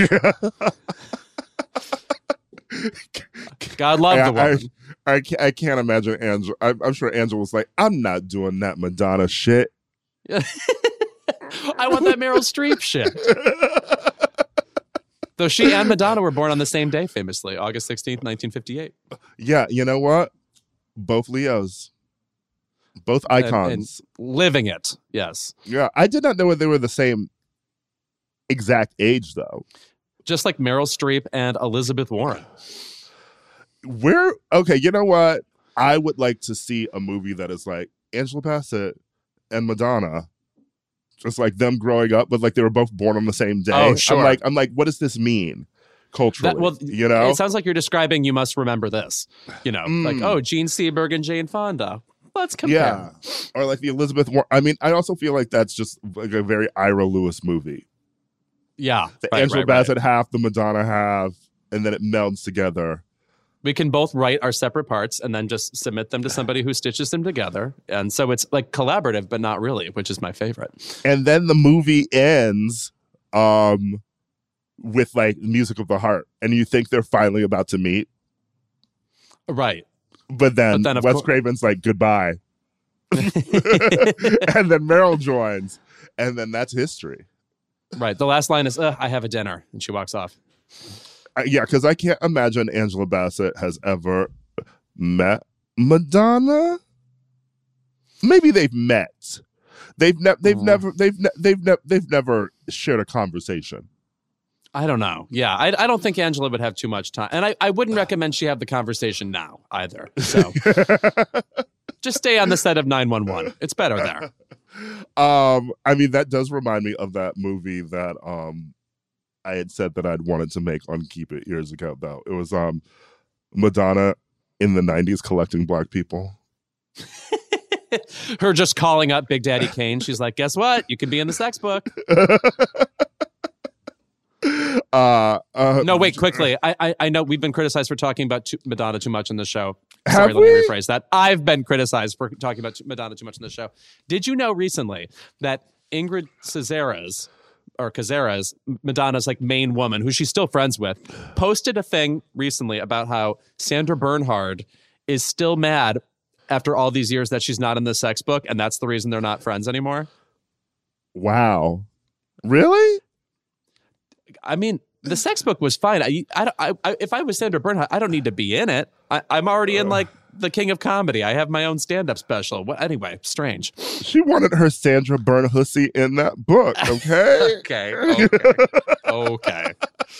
Speaker 2: God love the woman.
Speaker 1: I can't imagine Angela. I'm sure Angela was like, I'm not doing that Madonna shit.
Speaker 2: I want that Meryl Streep shit. Though she and Madonna were born on the same day, famously, August 16th, 1958.
Speaker 1: Yeah, you know what? Both Leos. Both icons.
Speaker 2: And living it, yes.
Speaker 1: Yeah, I did not know they were the same exact age, though.
Speaker 2: Just like Meryl Streep and Elizabeth Warren.
Speaker 1: Okay, you know what? I would like to see a movie that is like Angela Bassett and Madonna. Just like them growing up, but like they were both born on the same day.
Speaker 2: Oh, sure.
Speaker 1: I'm like, what does this mean culturally? You know?
Speaker 2: It sounds like you're describing You Must Remember This. You know, like, Gene Seberg and Jane Fonda. Let's compare.
Speaker 1: Yeah. Or like the Elizabeth Warren. I mean, I also feel like that's just like a very Ira Lewis movie.
Speaker 2: Yeah.
Speaker 1: The Angela Bassett half, the Madonna half, and then it melds together.
Speaker 2: We can both write our separate parts and then just submit them to somebody who stitches them together. And so it's like collaborative, but not really, which is my favorite.
Speaker 1: And then the movie ends with like Music of the Heart. And you think they're finally about to meet.
Speaker 2: Right.
Speaker 1: But then Wes Craven's like, goodbye. And then Meryl joins. And then that's history.
Speaker 2: Right. The last line is, I have a dinner. And she walks off.
Speaker 1: Yeah, because I can't imagine Angela Bassett has ever met Madonna. Maybe they've met. They've never shared a conversation.
Speaker 2: I don't know. Yeah, I don't think Angela would have too much time, and I wouldn't recommend she have the conversation now either. So just stay on the set of 911. It's better there.
Speaker 1: I mean, that does remind me of that movie that I had said that I'd wanted to make on Keep It years ago, though. It was Madonna in the 90s collecting black people.
Speaker 2: Her just calling up Big Daddy Kane. She's like, guess what? You can be in the sex book. No, wait, quickly. I know we've been criticized for talking about Madonna too much in the show. Sorry, let me rephrase that. I've been criticized for talking about Madonna too much in the show. Did you know recently that Ingrid Cazares, Madonna's like main woman, who she's still friends with, posted a thing recently about how Sandra Bernhard is still mad after all these years that she's not in the sex book, and that's the reason they're not friends anymore.
Speaker 1: Wow. Really?
Speaker 2: I mean, the sex book was fine. If I was Sandra Bernhard, I don't need to be in it. I'm already in like the King of Comedy. I have my own stand-up special. Anyway, strange.
Speaker 1: She wanted her Sandra Bernhussy in that book, okay?
Speaker 2: Okay.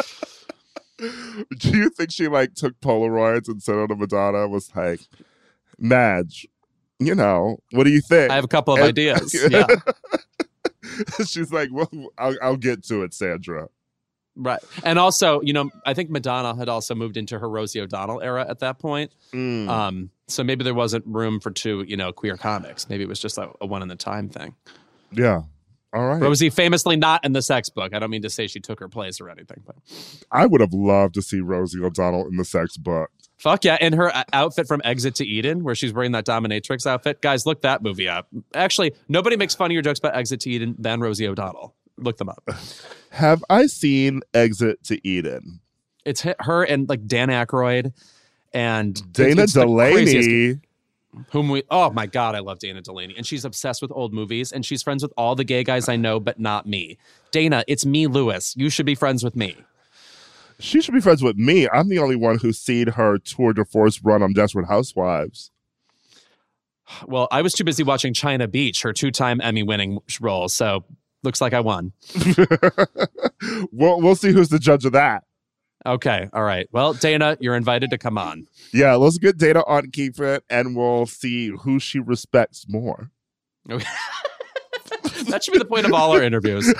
Speaker 1: Do you think she like took Polaroids and sent them to Madonna and was like, Madge, you know, what do you think?
Speaker 2: I have a couple of ideas. Yeah.
Speaker 1: She's like, well, I'll get to it, Sandra.
Speaker 2: Right. And also, you know, I think Madonna had also moved into her Rosie O'Donnell era at that point. So maybe there wasn't room for two, you know, queer comics. Maybe it was just a one in the time thing.
Speaker 1: Yeah. All right.
Speaker 2: Rosie famously not in the Sex Book. I don't mean to say she took her place or anything, but
Speaker 1: I would have loved to see Rosie O'Donnell in the Sex Book.
Speaker 2: Fuck yeah. And her outfit from Exit to Eden, where she's wearing that dominatrix outfit. Guys, look that movie up. Actually, nobody makes funnier jokes about Exit to Eden than Rosie O'Donnell. Look them up.
Speaker 1: Have I seen Exit to Eden?
Speaker 2: It's her and like Dan Aykroyd and
Speaker 1: Dana Delaney.
Speaker 2: Oh my God, I love Dana Delaney. And she's obsessed with old movies and she's friends with all the gay guys I know, but not me. Dana, it's me, Lewis. You should be friends with me.
Speaker 1: She should be friends with me. I'm the only one who's seen her tour de force run on Desperate Housewives.
Speaker 2: Well, I was too busy watching China Beach, her 2-time Emmy-winning role, so looks like I won.
Speaker 1: We'll see who's the judge of that.
Speaker 2: Okay, all right. Well, Dana, you're invited to come on.
Speaker 1: Yeah, let's get Dana on Keep It, and we'll see who she respects more.
Speaker 2: Okay. That should be the point of all our interviews.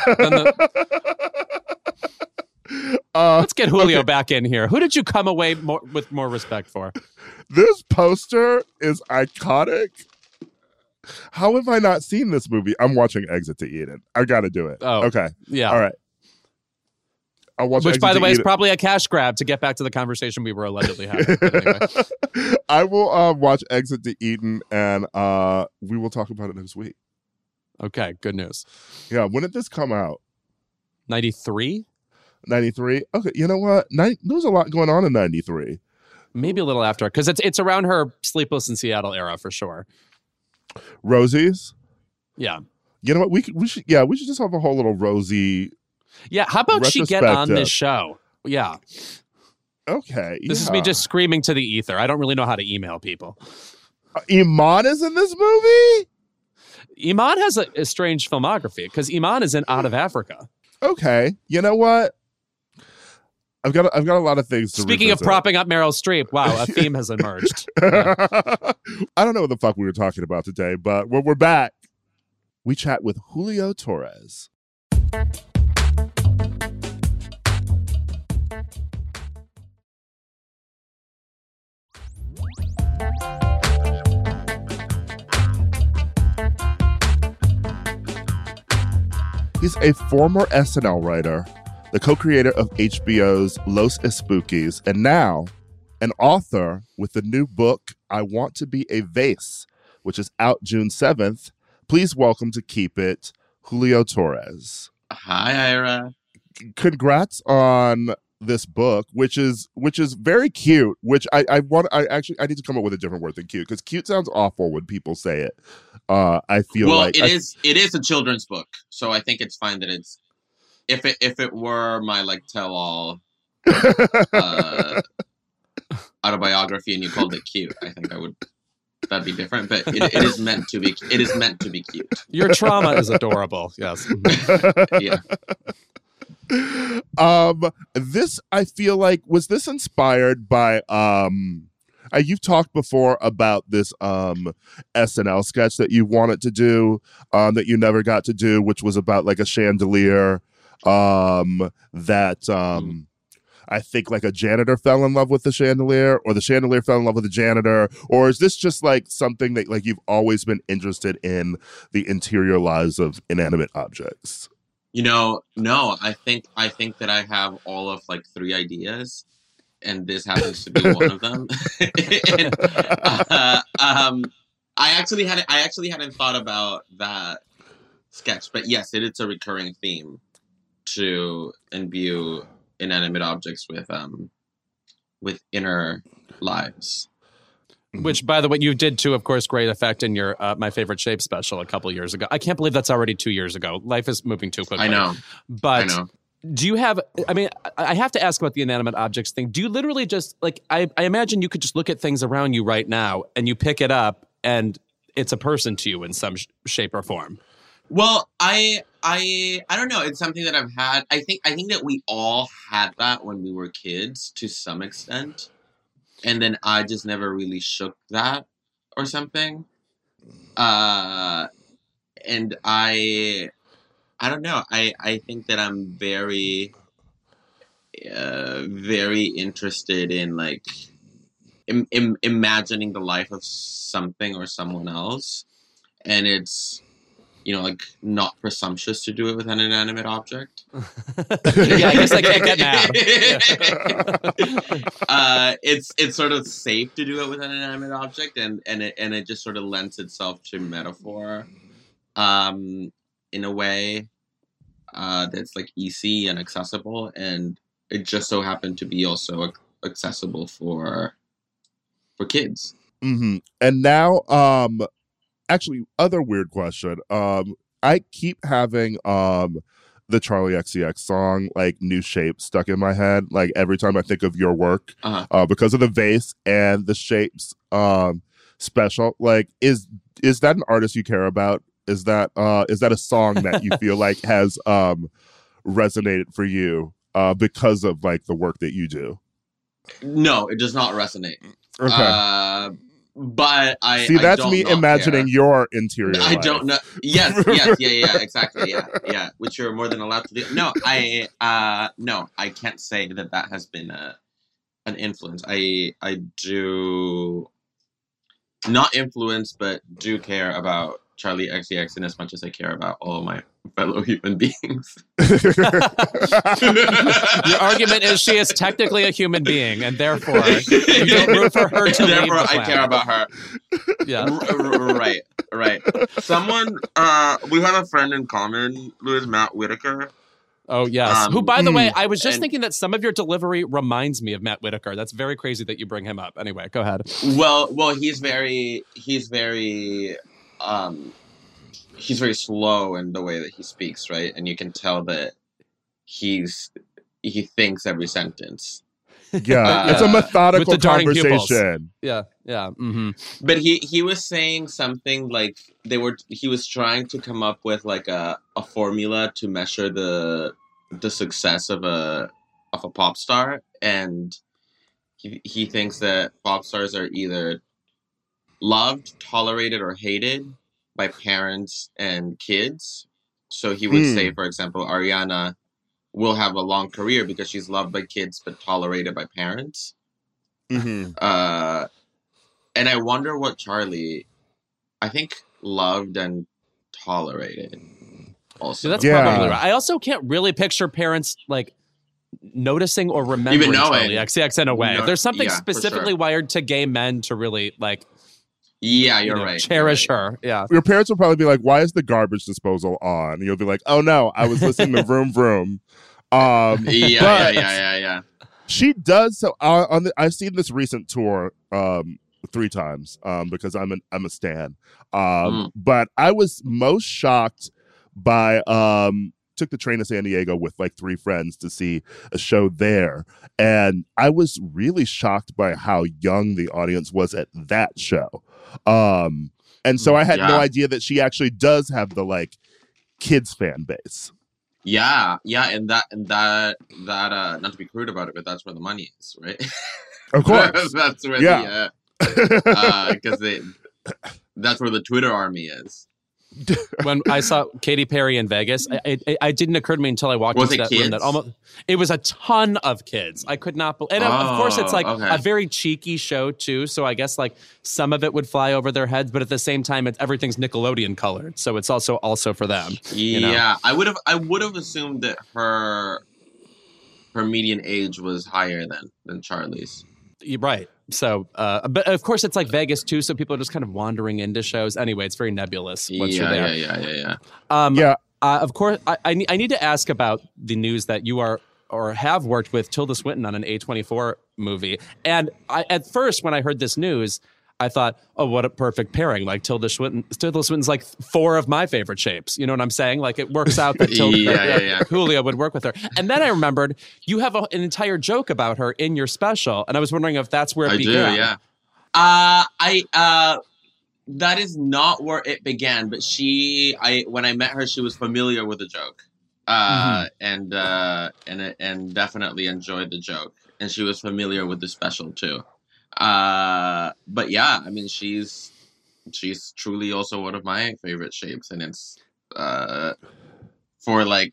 Speaker 2: Let's get Julio back in here. Who did you come away with more respect for?
Speaker 1: This poster is iconic. How have I not seen this movie? I'm watching Exit to Eden. I got to do it.
Speaker 2: Oh,
Speaker 1: okay.
Speaker 2: Yeah.
Speaker 1: All right. I'll watch
Speaker 2: Which,
Speaker 1: Exit
Speaker 2: by the
Speaker 1: to
Speaker 2: way,
Speaker 1: Eden.
Speaker 2: is probably a cash grab to get back to the conversation we were allegedly having. Anyway.
Speaker 1: I will watch Exit to Eden, and we will talk about it next week.
Speaker 2: Okay, good news.
Speaker 1: Yeah, when did this come out?
Speaker 2: 93?
Speaker 1: 93? Okay, you know what? There was a lot going on in 93.
Speaker 2: Maybe a little after, because it's around her Sleepless in Seattle era for sure.
Speaker 1: Rosie's?
Speaker 2: Yeah.
Speaker 1: You know what? We should just have a whole little Rosie.
Speaker 2: Yeah, how about she get on this show? Yeah.
Speaker 1: Okay.
Speaker 2: This is me just screaming to the ether. I don't really know how to email people.
Speaker 1: Iman is in this movie?
Speaker 2: Iman has a strange filmography because Iman is in Out of Africa.
Speaker 1: Okay. You know what? I've got a lot of things to
Speaker 2: Speaking
Speaker 1: revisit.
Speaker 2: Of propping up Meryl Streep, wow, a theme has emerged.
Speaker 1: Yeah. I don't know what the fuck we were talking about today, but when we're back, we chat with Julio Torres. He's a former SNL writer, the co-creator of HBO's Los Espookies, and now an author with the new book, I Want to Be a Vase, which is out June 7th. Please welcome to Keep It, Julio Torres.
Speaker 3: Hi, Ira.
Speaker 1: Congrats on this book, which is very cute, which I need to come up with a different word than cute, because cute sounds awful when people say it. I feel like
Speaker 3: it is a children's book, so I think it's fine that it's if it were my like tell all autobiography and you called it cute, I think that'd be different. But it is meant to be cute.
Speaker 2: Your trauma is adorable. Yes.
Speaker 3: Yeah.
Speaker 1: This, I feel like, was this inspired by you've talked before about this SNL sketch that you wanted to do that you never got to do, which was about like a chandelier that I think like a janitor fell in love with the chandelier, or the chandelier fell in love with the janitor, or is this just like something that like you've always been interested in the interior lives of inanimate objects?
Speaker 3: No, I think that I have all of like 3 ideas, and this happens to be one of them. And, I actually hadn't thought about that sketch, but yes, it's a recurring theme to imbue inanimate objects with inner lives.
Speaker 2: Which, by the way, you did to, of course, great effect in your My Favorite Shape special a couple years ago. I can't believe that's already 2 years ago. Life is moving too quickly.
Speaker 3: I know.
Speaker 2: But do you have, I mean, I have to ask about the inanimate objects thing. Do you literally just, like, I imagine you could just look at things around you right now and you pick it up and it's a person to you in some shape or form?
Speaker 3: Well, I don't know. It's something that I've had. I think that we all had that when we were kids to some extent. And then I just never really shook that or something. And I don't know. I think that I'm very, very interested in like imagining the life of something or someone else. And it's like not presumptuous to do it with an inanimate object.
Speaker 2: Yeah, I guess I can't get mad.
Speaker 3: It's sort of safe to do it with an inanimate object, and it just sort of lends itself to metaphor, in a way, that's like easy and accessible, and it just so happened to be also accessible for kids.
Speaker 1: Mm-hmm. And now, actually, other weird question. I keep having the Charlie XCX song, like New Shape, stuck in my head. Like every time I think of your work, because of the vase and the Shapes special. Like, is that an artist you care about? Is that a song that you feel like has resonated for you because of like the work that you do?
Speaker 3: No, it does not resonate.
Speaker 1: Okay.
Speaker 3: But I
Speaker 1: see, that's
Speaker 3: I
Speaker 1: me imagining
Speaker 3: care.
Speaker 1: your interior
Speaker 3: I
Speaker 1: life.
Speaker 3: don't know. Yes, yeah, exactly, yeah. Which you're more than allowed to do. No, I can't say that has been an influence. I do not influence, but do care about Charlie XCX in as much as I care about all my fellow human beings.
Speaker 2: Your argument is she is technically a human being, and therefore you don't root for her to
Speaker 3: therefore
Speaker 2: leave the
Speaker 3: I care about her.
Speaker 2: Yeah.
Speaker 3: Right. Someone, we have a friend in common, Matt Whitaker.
Speaker 2: Oh, yes. Who, by the way, I was just thinking that some of your delivery reminds me of Matt Whitaker. That's very crazy that you bring him up. Anyway, go ahead.
Speaker 3: Well, he's very slow in the way that he speaks, right? And you can tell that he thinks every sentence.
Speaker 1: Yeah, it's a methodical conversation.
Speaker 2: Yeah. Mm-hmm.
Speaker 3: But he was saying something like he was trying to come up with like a formula to measure the success of a pop star, and he thinks that pop stars are either loved, tolerated, or hated by parents and kids. So he would say, for example, Ariana will have a long career because she's loved by kids but tolerated by parents.
Speaker 1: Mm-hmm.
Speaker 3: And I wonder what Charlie, I think, loved and tolerated also.
Speaker 2: So that's probably right. I also can't really picture parents like noticing or remembering Charlie XCX in a way. There's something specifically wired to gay men to really like.
Speaker 3: Yeah, you're right.
Speaker 2: Cherish her. Yeah.
Speaker 1: Your parents will probably be like, "Why is the garbage disposal on?" And you'll be like, "Oh no, I was listening to Vroom Vroom."
Speaker 3: Yeah.
Speaker 1: She does so. I've seen this recent tour 3 times because I'm a stan. But I was most shocked by took the train to San Diego with like 3 friends to see a show there, and I was really shocked by how young the audience was at that show. And so I had no idea that she actually does have the like kids fan base.
Speaker 3: Yeah, and that not to be crude about it, but that's where the money is, right?
Speaker 1: Of course.
Speaker 3: That's where because that's where the Twitter army is.
Speaker 2: When I saw Katy Perry in Vegas, it didn't occur to me until I walked into that room that it was a ton of kids. I could not believe, and of course it's like a very cheeky show too. So I guess like some of it would fly over their heads, but at the same time, everything's Nickelodeon colored, so it's also for them.
Speaker 3: Yeah, I would have assumed that her median age was higher than Charlie's.
Speaker 2: You're right. So, but of course, it's like Vegas too, so people are just kind of wandering into shows. Anyway, it's very nebulous once you're there.
Speaker 3: Yeah.
Speaker 2: Of course, I need to ask about the news that you are or have worked with Tilda Swinton on an A24 movie. And at first, when I heard this news, I thought, oh, what a perfect pairing. Like Tilda Swinton's like 4 of my favorite shapes. You know what I'm saying? Like it works out that Julio would work with her. And then I remembered you have an entire joke about her in your special. And I was wondering if that's where it began.
Speaker 3: I do, yeah. That is not where it began, but when I met her, she was familiar with the joke. And definitely enjoyed the joke. And she was familiar with the special too. But yeah, I mean, she's truly also one of my favorite shapes, and it's for like,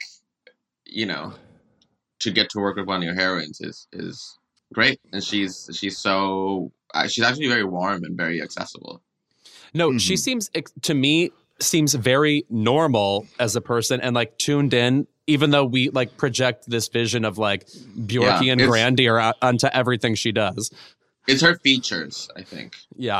Speaker 3: to get to work with one of your heroines is great, and she's actually very warm and very accessible.
Speaker 2: No, she seems to me seems very normal as a person and like tuned in, even though we like project this vision of like Bjorkian grandeur onto everything she does.
Speaker 3: It's her features, I think.
Speaker 2: Yeah.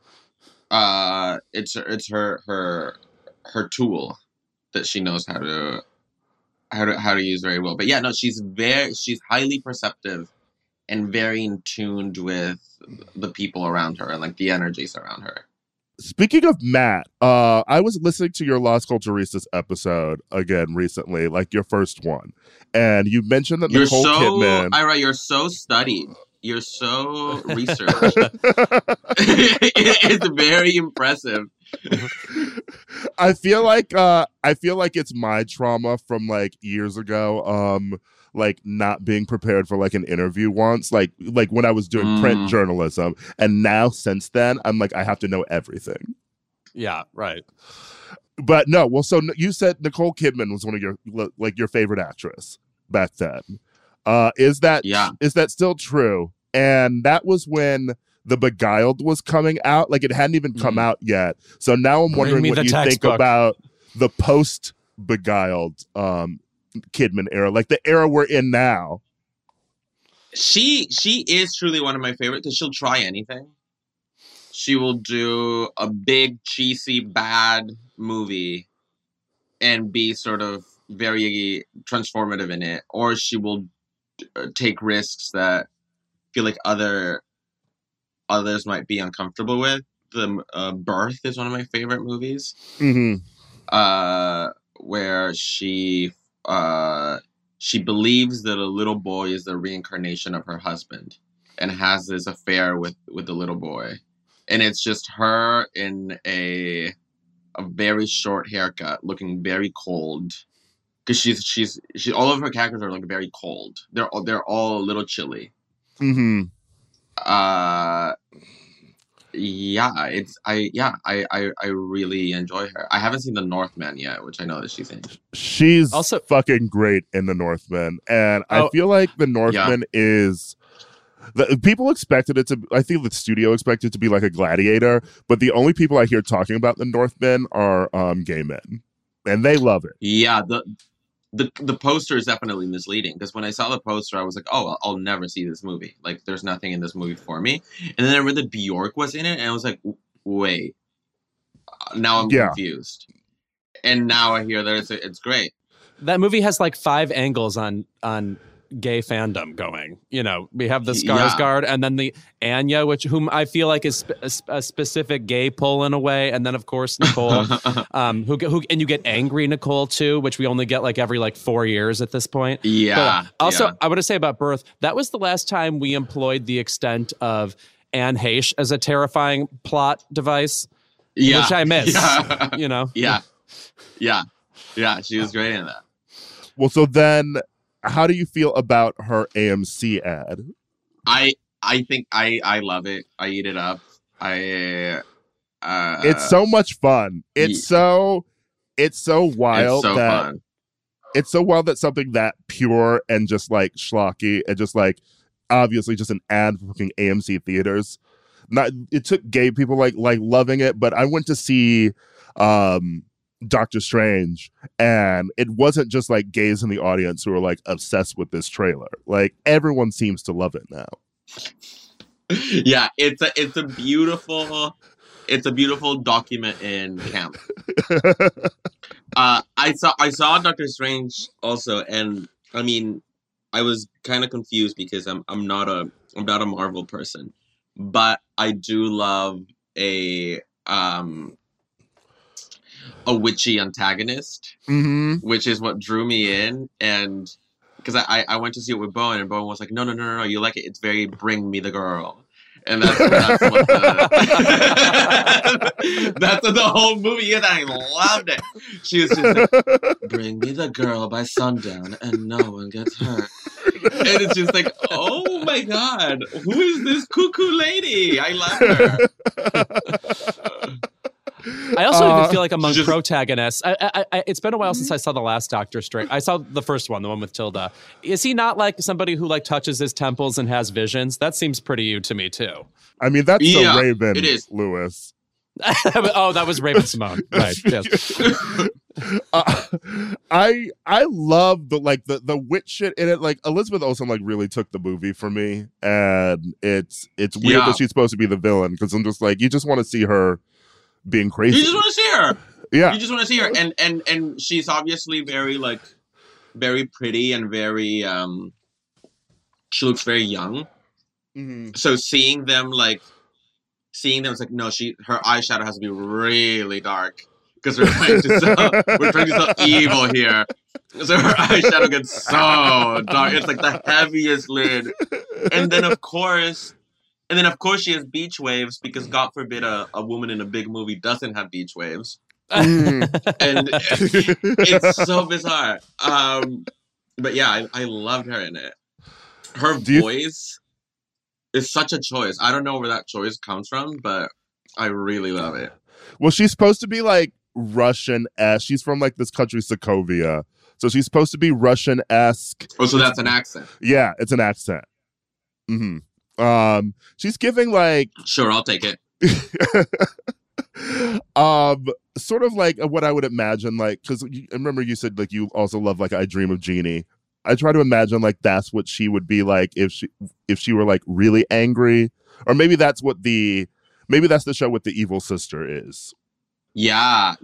Speaker 3: It's her tool that she knows how to use very well. But yeah, no, she's highly perceptive and very in tuned with the people around her and like the energies around her.
Speaker 1: Speaking of Matt, I was listening to your Las Culturistas episode again recently, like your first one, and you mentioned that Nicole Kidman.
Speaker 3: Ira, you're so studied. You're so researched. It's very impressive.
Speaker 1: I feel like it's my trauma from like years ago. Like not being prepared for like an interview once, like when I was doing print journalism, and now since then I'm like I have to know everything.
Speaker 2: Yeah, right.
Speaker 1: But no, well, so you said Nicole Kidman was one of your favorite actress back then. Is that still true? And that was when The Beguiled was coming out. Like it hadn't even come out yet. So now I'm wondering what you think about the post Beguiled Kidman era, like the era we're in now.
Speaker 3: She is truly one of my favorites because she'll try anything. She will do a big, cheesy, bad movie and be sort of very transformative in it. Or she will take risks that feel like others might be uncomfortable with. The Birth is one of my favorite movies.
Speaker 1: Mm-hmm.
Speaker 3: Where she believes that a little boy is the reincarnation of her husband and has this affair with the little boy. And it's just her in a very short haircut, looking very cold. Because she's all of her characters are like very cold. They're all a little chilly.
Speaker 1: Mm-hmm.
Speaker 3: I really enjoy her. I haven't seen The Northman yet, which I know that she's in.
Speaker 1: She's also fucking great in The Northman, and I feel like The Northman is. People expected it to. I think the studio expected it to be like a Gladiator, but the only people I hear talking about The Northman are gay men, and they love it.
Speaker 3: Yeah, the poster is definitely misleading because when I saw the poster, I was like, "Oh, I'll never see this movie. Like, there's nothing in this movie for me." And then I read that Bjork was in it, and I was like, "Wait, now I'm confused." And now I hear that it's great.
Speaker 2: That movie has like 5 angles on gay fandom going. You know, we have the Skarsgård and then the Anya, whom I feel like is a specific gay pull in a way, and then of course Nicole, who and you get angry Nicole too, which we only get like every like 4 years at this point.
Speaker 3: Yeah.
Speaker 2: But also, I want to say about Birth, that was the last time we employed the extent of Anne Heche as a terrifying plot device, which I miss.
Speaker 3: Yeah.
Speaker 2: You know.
Speaker 3: Yeah. She was great in that.
Speaker 1: Well, so then. How do you feel about her AMC ad?
Speaker 3: I think I love it. I eat it up.
Speaker 1: It's so much fun. It's so wild. It's so fun. It's so wild that something that pure and just like schlocky and just like obviously just an ad for fucking AMC theaters. It took gay people like loving it, but I went to see Doctor Strange, and it wasn't just like gays in the audience who were like obsessed with this trailer. Like everyone seems to love it now.
Speaker 3: Yeah, it's a beautiful document in camp. I saw Doctor Strange also, and I mean, I was kind of confused because I'm not a Marvel person, but I do love a witchy antagonist, which is what drew me in. And because I went to see it with Bowen, and Bowen was like, no, you like it. It's very bring me the girl. And that's what that's what the whole movie is. I loved it. She was just like, bring me the girl by sundown and no one gets hurt. And it's just like, oh my God, who is this cuckoo lady? I love her.
Speaker 2: I also even feel like among protagonists, it's been a while since I saw the last Doctor Strange. I saw the first one, the one with Tilda. Is he not like somebody who like touches his temples and has visions? That seems pretty you to me too.
Speaker 1: I mean, that's the Raven,
Speaker 3: it is.
Speaker 1: Lewis.
Speaker 2: Oh, that was Raven-Symoné. Right. Yes.
Speaker 1: I love the witch shit in it. Like Elizabeth Olsen like really took the movie for me, and it's weird that she's supposed to be the villain because I'm just like, you just want to see her being crazy.
Speaker 3: You just want to see her.
Speaker 1: Yeah,
Speaker 3: you just want to see her, and she's obviously very pretty and very she looks very young.
Speaker 1: Mm-hmm.
Speaker 3: So seeing them it's like, no, her eyeshadow has to be really dark because we're trying to sell evil here. So her eyeshadow gets so dark. It's like the heaviest lid. And then of course she has beach waves because God forbid a woman in a big movie doesn't have beach waves. And it's so bizarre. But yeah, I loved her in it. Her voice is such a choice. I don't know where that choice comes from, but I really love it.
Speaker 1: Well, she's supposed to be like Russian-esque. She's from like this country, Sokovia. So she's supposed to be Russian-esque.
Speaker 3: Oh, so that's an accent.
Speaker 1: Yeah, it's an accent. Mm-hmm. She's giving like...
Speaker 3: Sure, I'll take it.
Speaker 1: Sort of like what I would imagine, like, because I remember you said like you also love like I Dream of Jeannie. I try to imagine like that's what she would be like if she were like really angry, or maybe that's the show what the evil sister is.
Speaker 3: Yeah.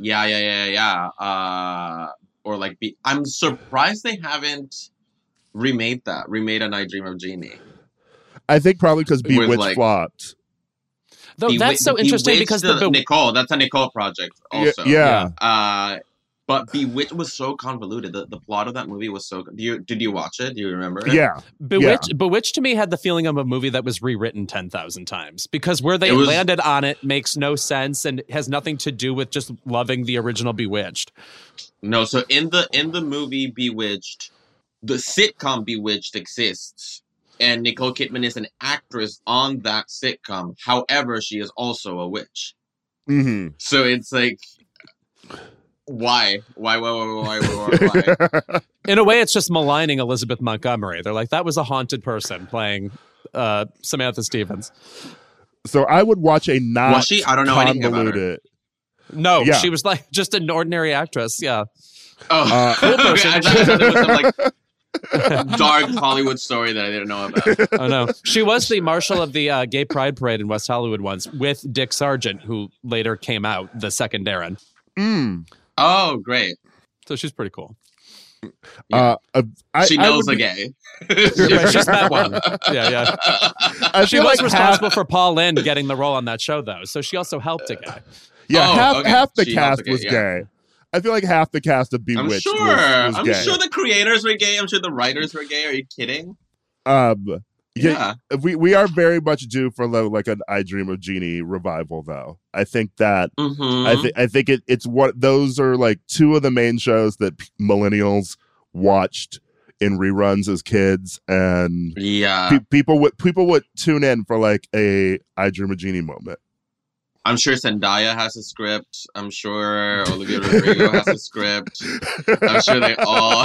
Speaker 3: Or like I'm surprised they haven't remade An I Dream of Jeannie.
Speaker 1: I think probably because Bewitched flopped.
Speaker 2: Though that's so interesting because
Speaker 3: Nicole, that's a Nicole project also.
Speaker 1: Yeah.
Speaker 3: But Bewitched was so convoluted. The plot of that movie was so... Did you watch it? Do you remember it?
Speaker 1: Yeah.
Speaker 2: Bewitched to me had the feeling of a movie that was rewritten 10,000 times because where they landed on it makes no sense and has nothing to do with just loving the original Bewitched.
Speaker 3: No, so in the movie Bewitched, the sitcom Bewitched exists. And Nicole Kidman is an actress on that sitcom. However, she is also a witch.
Speaker 1: Mm-hmm.
Speaker 3: So it's like... Why?
Speaker 2: In a way, it's just maligning Elizabeth Montgomery. They're like, that was a haunted person playing Samantha Stevens.
Speaker 1: So I would watch a not
Speaker 3: was she? I don't know anything about her.
Speaker 2: No, she was like just an ordinary actress. Yeah.
Speaker 3: Oh, cool person. I thought it was some like dark Hollywood story that I didn't know about.
Speaker 2: Oh no, she was the marshal of the Gay Pride Parade in West Hollywood once with Dick Sargent, who later came out the second Darren.
Speaker 3: Oh, great.
Speaker 2: So she's pretty cool.
Speaker 3: Yeah. She knows a gay.
Speaker 2: She's met one. Yeah. She was responsible for Paul Lynde getting the role on that show, though. So she also helped a guy.
Speaker 1: Yeah, half the cast was gay. I feel like half the cast of Bewitched was gay.
Speaker 3: I'm sure the creators were gay. I'm sure the writers were gay. Are you kidding?
Speaker 1: Yeah, we are very much due for like an I Dream of Jeannie revival, though. I think that I think it's what those are like two of the main shows that millennials watched in reruns as kids, and people would tune in for like a I Dream of Jeannie moment.
Speaker 3: I'm sure Zendaya has a script. I'm sure Olivia Rodrigo has a script. I'm sure they all...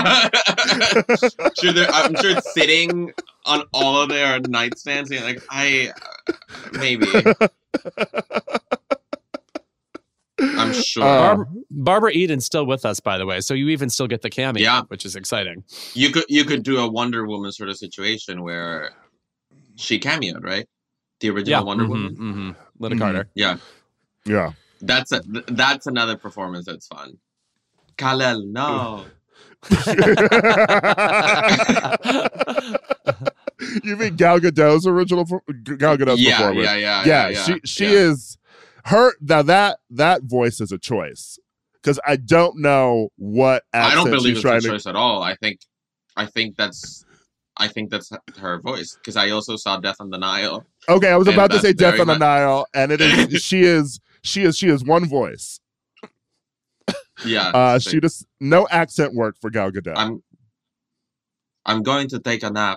Speaker 3: I'm sure it's sitting on all of their nightstands. Like, maybe. I'm sure.
Speaker 2: Barbara Eden's still with us, by the way. So you even still get the cameo, which is exciting.
Speaker 3: You could do a Wonder Woman sort of situation where she cameoed, right? The original Wonder Woman.
Speaker 2: Mm-hmm. Linda Carter.
Speaker 3: Yeah. That's another performance that's fun. Kal-El, no.
Speaker 1: You mean Gal Gadot's original performance? Yeah. She is her. Now that voice is a choice because I don't know what accent
Speaker 3: I don't believe
Speaker 1: she's
Speaker 3: it's a choice at all. I think that's her voice because I also saw Death on the Nile.
Speaker 1: Okay, I was about to say Death on the Nile, and it is she is one voice.
Speaker 3: Yeah,
Speaker 1: she just no accent work for Gal Gadot.
Speaker 3: I'm going to take a nap.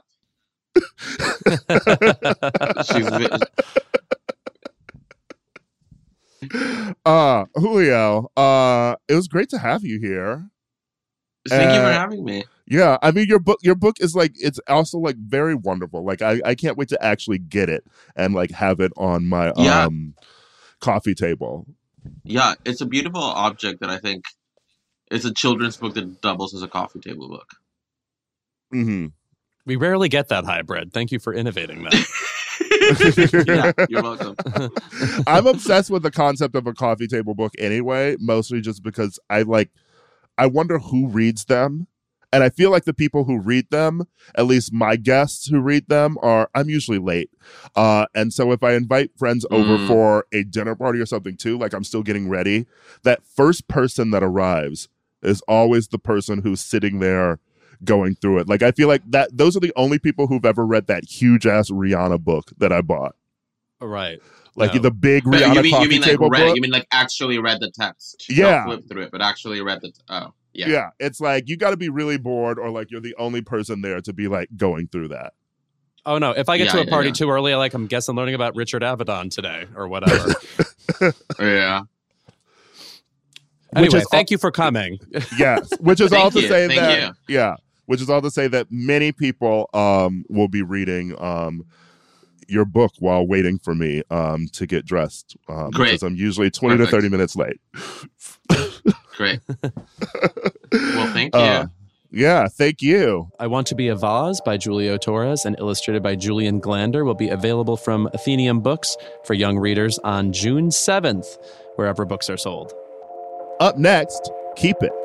Speaker 1: Julio, it was great to have you here.
Speaker 3: Thank you for having me.
Speaker 1: Yeah, I mean your book is like it's also like very wonderful. Like I can't wait to actually get it and like have it on my coffee table.
Speaker 3: Yeah, it's a beautiful object that I think it's a children's book that doubles as a coffee table book.
Speaker 1: Mm-hmm.
Speaker 2: We rarely get that hybrid. Thank you for innovating that.
Speaker 3: Yeah, you're welcome.
Speaker 1: I'm obsessed with the concept of a coffee table book anyway, mostly just because I wonder who reads them. And I feel like the people who read them, at least my guests who read them, I'm usually late. And so if I invite friends over for a dinner party or something too, like I'm still getting ready, that first person that arrives is always the person who's sitting there going through it. Like I feel like those are the only people who've ever read that huge ass Rihanna book that I bought.
Speaker 2: Right.
Speaker 1: Like the big Rihanna coffee table book.
Speaker 3: You mean like actually read the text?
Speaker 1: Yeah.
Speaker 3: Not flip through it, but actually read the. Yeah.
Speaker 1: Yeah. It's like you got to be really bored, or like you're the only person there to be like going through that.
Speaker 2: Oh no! If I get to a party too early, I'm guessing learning about Richard Avedon today or whatever.
Speaker 3: Yeah.
Speaker 2: Anyway, thank you for coming.
Speaker 1: Yes, which is all to say that.
Speaker 3: You.
Speaker 1: Yeah. Which is all to say that many people will be reading your book while waiting for me to get dressed. Because I'm usually 20 to 30 minutes late.
Speaker 3: Great. Well, thank you.
Speaker 1: Yeah, thank you.
Speaker 2: I Want to Be a Vase by Julio Torres and illustrated by Julian Glander will be available from Athenium Books for young readers on June 7th, wherever books are sold.
Speaker 1: Up next, Keep It.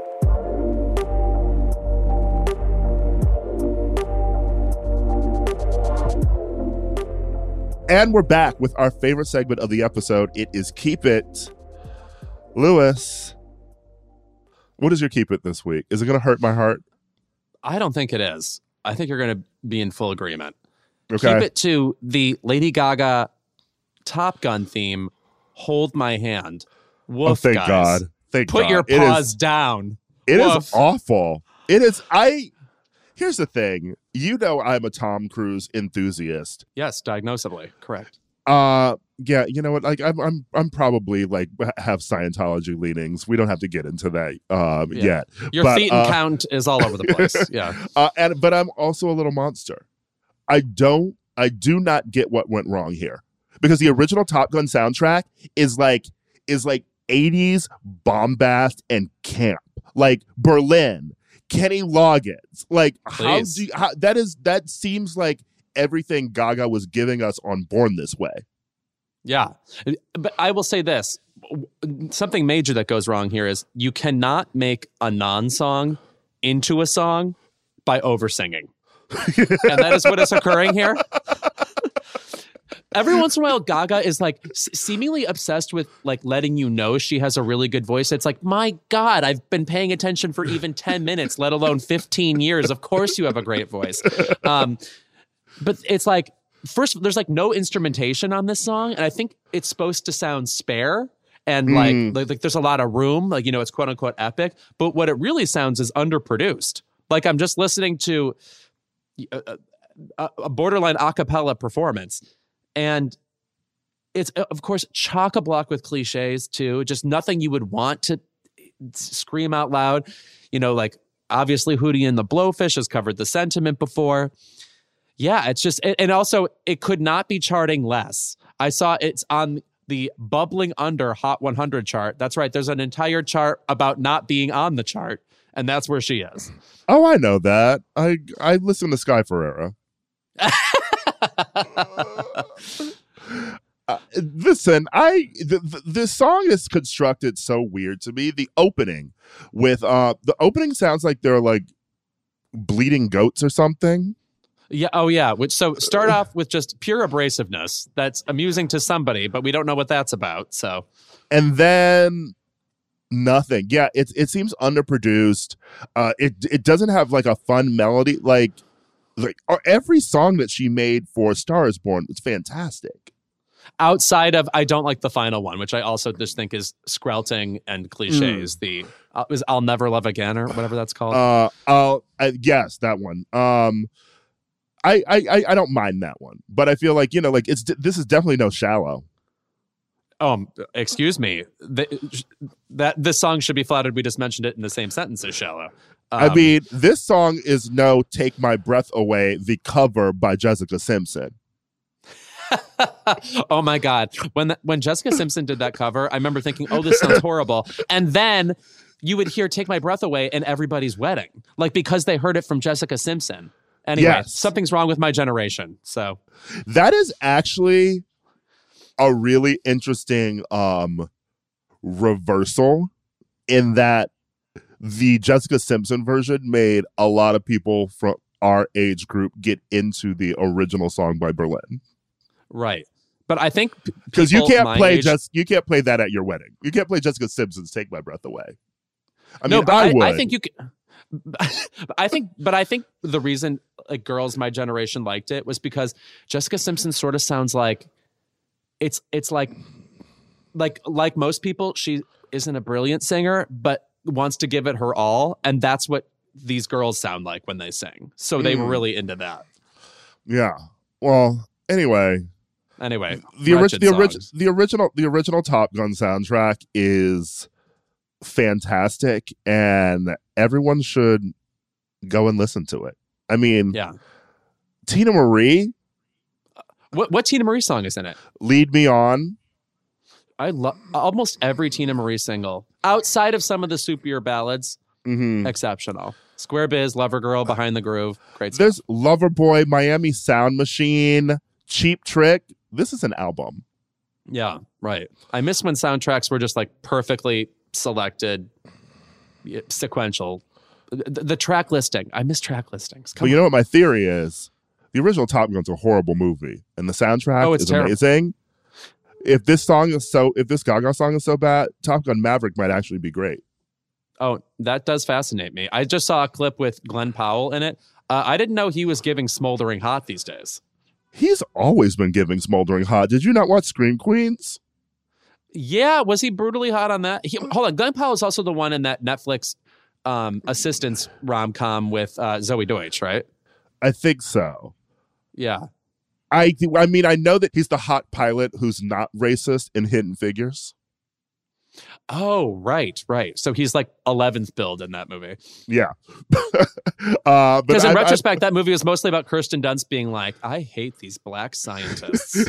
Speaker 1: And we're back with our favorite segment of the episode. It is Keep It. Lewis, what is your Keep It this week? Is it going to hurt my heart?
Speaker 2: I don't think it is. I think you're going to be in full agreement.
Speaker 1: Okay.
Speaker 2: Keep it to the Lady Gaga Top Gun theme, Hold My Hand. Woof,
Speaker 1: oh, thank
Speaker 2: guys.
Speaker 1: God. Thank
Speaker 2: Put
Speaker 1: God.
Speaker 2: your paws down.
Speaker 1: It
Speaker 2: Woof.
Speaker 1: is awful. It is. Here's the thing. You know I'm a Tom Cruise enthusiast.
Speaker 2: Yes, diagnosably. Correct.
Speaker 1: Yeah, you know what? Like I'm probably like have Scientology leanings. We don't have to get into that yet.
Speaker 2: Your feet and count is all over the place. Yeah.
Speaker 1: But I'm also a little monster. I do not get what went wrong here. Because the original Top Gun soundtrack is like 80s bombast and camp. Like Berlin, Kenny Loggins. Like that seems like everything Gaga was giving us on Born This Way.
Speaker 2: Yeah. But I will say this. Something major that goes wrong here is you cannot make a non-song into a song by over-singing. And that is what is occurring here. Every once in a while, Gaga is like seemingly obsessed with like letting you know she has a really good voice. It's like, my God, I've been paying attention for even 10 minutes, let alone 15 years. Of course you have a great voice. But it's like, first, there's like no instrumentation on this song. And I think it's supposed to sound spare. And like there's a lot of room, like, you know, it's quote unquote epic. But what it really sounds is underproduced. Like I'm just listening to a borderline a cappella performance. And it's, of course, chock-a-block with cliches, too. Just nothing you would want to scream out loud. You know, like, obviously, Hootie and the Blowfish has covered the sentiment before. Yeah, it's just... And also, it could not be charting less. I saw it's on the bubbling under Hot 100 chart. That's right. There's an entire chart about not being on the chart, and that's where she is.
Speaker 1: Oh, I know that. I listen to Sky Ferreira. Listen, the song is constructed so weird to me. The opening sounds like they're like bleeding goats or something.
Speaker 2: Yeah. Oh, yeah. So start off with just pure abrasiveness. That's amusing to somebody, but we don't know what that's about. So,
Speaker 1: and then nothing. Yeah, it seems underproduced. It doesn't have like a fun melody. Like every song that she made for Star Is Born was fantastic.
Speaker 2: Outside of, I don't like the final one, which I also just think is skrelting and cliches. The I'll Never Love Again or whatever that's called.
Speaker 1: Yes, that one. I don't mind that one, but I feel like, you know, like this is definitely no Shallow.
Speaker 2: Excuse me. This song should be flattered. We just mentioned it in the same sentence as Shallow.
Speaker 1: I mean, this song is no Take My Breath Away, the cover by Jessica Simpson.
Speaker 2: Oh my God. When Jessica Simpson did that cover, I remember thinking, oh, this sounds horrible. And then you would hear Take My Breath Away in everybody's wedding, like because they heard it from Jessica Simpson. Anyway,
Speaker 1: yes.
Speaker 2: Something's wrong with my generation. So
Speaker 1: that is actually a really interesting reversal in that the Jessica Simpson version made a lot of people from our age group get into the original song by Berlin.
Speaker 2: Right. But I think
Speaker 1: because you can't play that at your wedding. You can't play Jessica Simpson's "Take My Breath Away."
Speaker 2: I think you can. I think the reason like girls my generation liked it was because Jessica Simpson sort of sounds like it's like most people, she isn't a brilliant singer, but wants to give it her all, and that's what these girls sound like when they sing. So they were really into that.
Speaker 1: Yeah. Well, anyway, the original Top Gun soundtrack is fantastic, and everyone should go and listen to it. I mean,
Speaker 2: yeah.
Speaker 1: Tina Marie.
Speaker 2: What Tina Marie song is in it?
Speaker 1: Lead Me On.
Speaker 2: I love almost every Tina Marie single outside of some of the soupier ballads.
Speaker 1: Mm-hmm.
Speaker 2: Exceptional. Square Biz, Lover Girl, Behind the Groove. Great stuff.
Speaker 1: There's Loverboy, Miami Sound Machine, Cheap Trick. This is an album.
Speaker 2: Yeah, right. I miss when soundtracks were just like perfectly selected, sequential. The track listing. I miss track listings.
Speaker 1: But you know what my theory is? The original Top Gun's a horrible movie, and the soundtrack is terrible. Amazing. If this Gaga song is so bad, Top Gun Maverick might actually be great.
Speaker 2: Oh, that does fascinate me. I just saw a clip with Glenn Powell in it. I didn't know he was giving Smoldering Hot these days.
Speaker 1: He's always been giving Smoldering Hot. Did you not watch Scream Queens?
Speaker 2: Yeah, was he brutally hot on that? Hold on, Glenn Powell is also the one in that Netflix assistance rom-com with Zoe Deutsch, right?
Speaker 1: I think so.
Speaker 2: Yeah.
Speaker 1: I mean, I know that he's the hot pilot who's not racist in Hidden Figures.
Speaker 2: Oh, right. So he's like 11th build in that movie.
Speaker 1: Yeah.
Speaker 2: Because in retrospect, that movie was mostly about Kirsten Dunst being like, I hate these black scientists.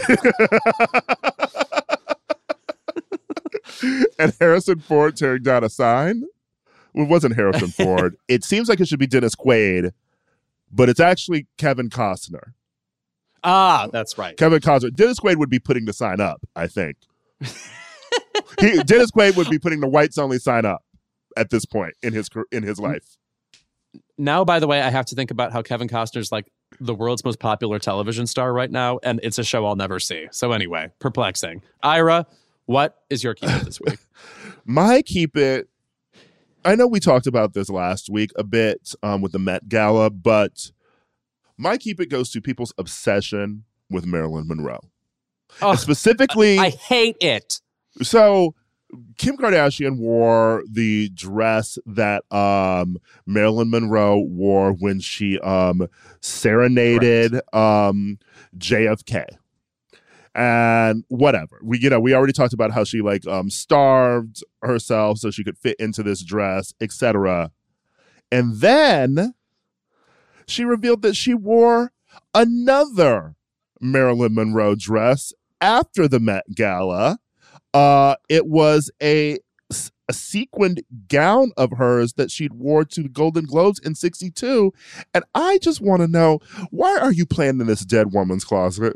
Speaker 1: And Harrison Ford tearing down a sign? Well, it wasn't Harrison Ford. It seems like it should be Dennis Quaid, but it's actually Kevin Costner.
Speaker 2: Ah, that's right.
Speaker 1: Kevin Costner. Dennis Quaid would be putting the sign up, I think. Dennis Quaid would be putting the whites only sign up at this point in his life.
Speaker 2: Now, by the way, I have to think about how Kevin Costner's like the world's most popular television star right now, and it's a show I'll never see. So anyway, perplexing. Ira, what is your keep it this week?
Speaker 1: My keep it, I know we talked about this last week a bit with the Met Gala, but my keep it goes to people's obsession with Marilyn Monroe.
Speaker 2: Oh,
Speaker 1: specifically,
Speaker 2: I hate it.
Speaker 1: So Kim Kardashian wore the dress that Marilyn Monroe wore when she serenaded JFK. And whatever. We already talked about how she like starved herself so she could fit into this dress, etc. And then she revealed that she wore another Marilyn Monroe dress after the Met Gala. It was a sequined gown of hers that she'd wore to the Golden Globes in '62. And I just want to know, why are you playing in this dead woman's closet?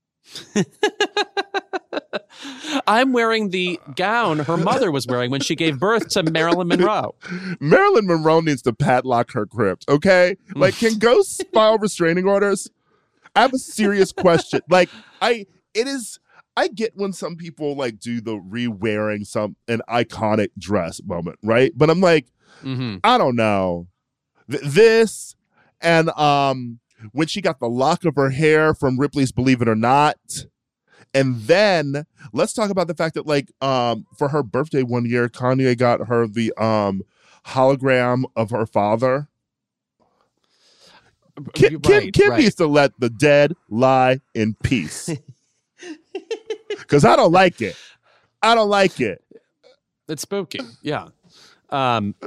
Speaker 2: I'm wearing the gown her mother was wearing when she gave birth to Marilyn Monroe.
Speaker 1: Marilyn Monroe needs to padlock her crypt, okay? Like, can ghosts file restraining orders? I have a serious question. Like, I get when some people like do the re-wearing an iconic dress moment, right? But I'm like, I don't know. This and when she got the lock of her hair from Ripley's Believe It or Not. And then let's talk about the fact that like for her birthday one year, Kanye got her the hologram of her father. Kim needs to let the dead lie in peace. Because I don't like it.
Speaker 2: It's spooky. Yeah.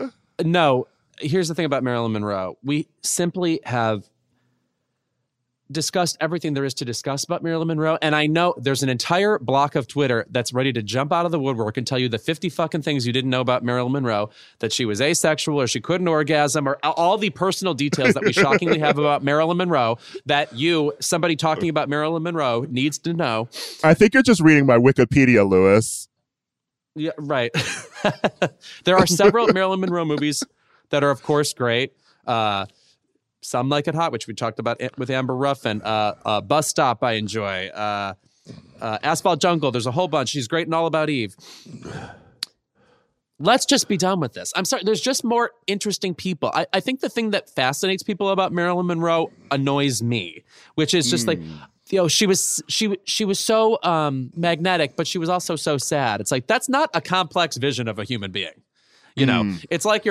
Speaker 2: No, here's the thing about Marilyn Monroe. We simply have discussed everything there is to discuss about Marilyn Monroe. And I know there's an entire block of Twitter that's ready to jump out of the woodwork and tell you the 50 fucking things you didn't know about Marilyn Monroe, that she was asexual or she couldn't orgasm or all the personal details that we shockingly have about Marilyn Monroe that somebody talking about Marilyn Monroe, needs to know.
Speaker 1: I think you're just reading my Wikipedia, Lewis.
Speaker 2: Yeah, right. There are several Marilyn Monroe movies that are, of course, great. Some Like It Hot, which we talked about with Amber Ruffin. Bus Stop, I enjoy. Asphalt Jungle, there's a whole bunch. She's great in All About Eve. Let's just be done with this. I'm sorry, there's just more interesting people. I think the thing that fascinates people about Marilyn Monroe annoys me, which is just like, she was so magnetic, but she was also so sad. It's like, that's not a complex vision of a human being. You know, it's like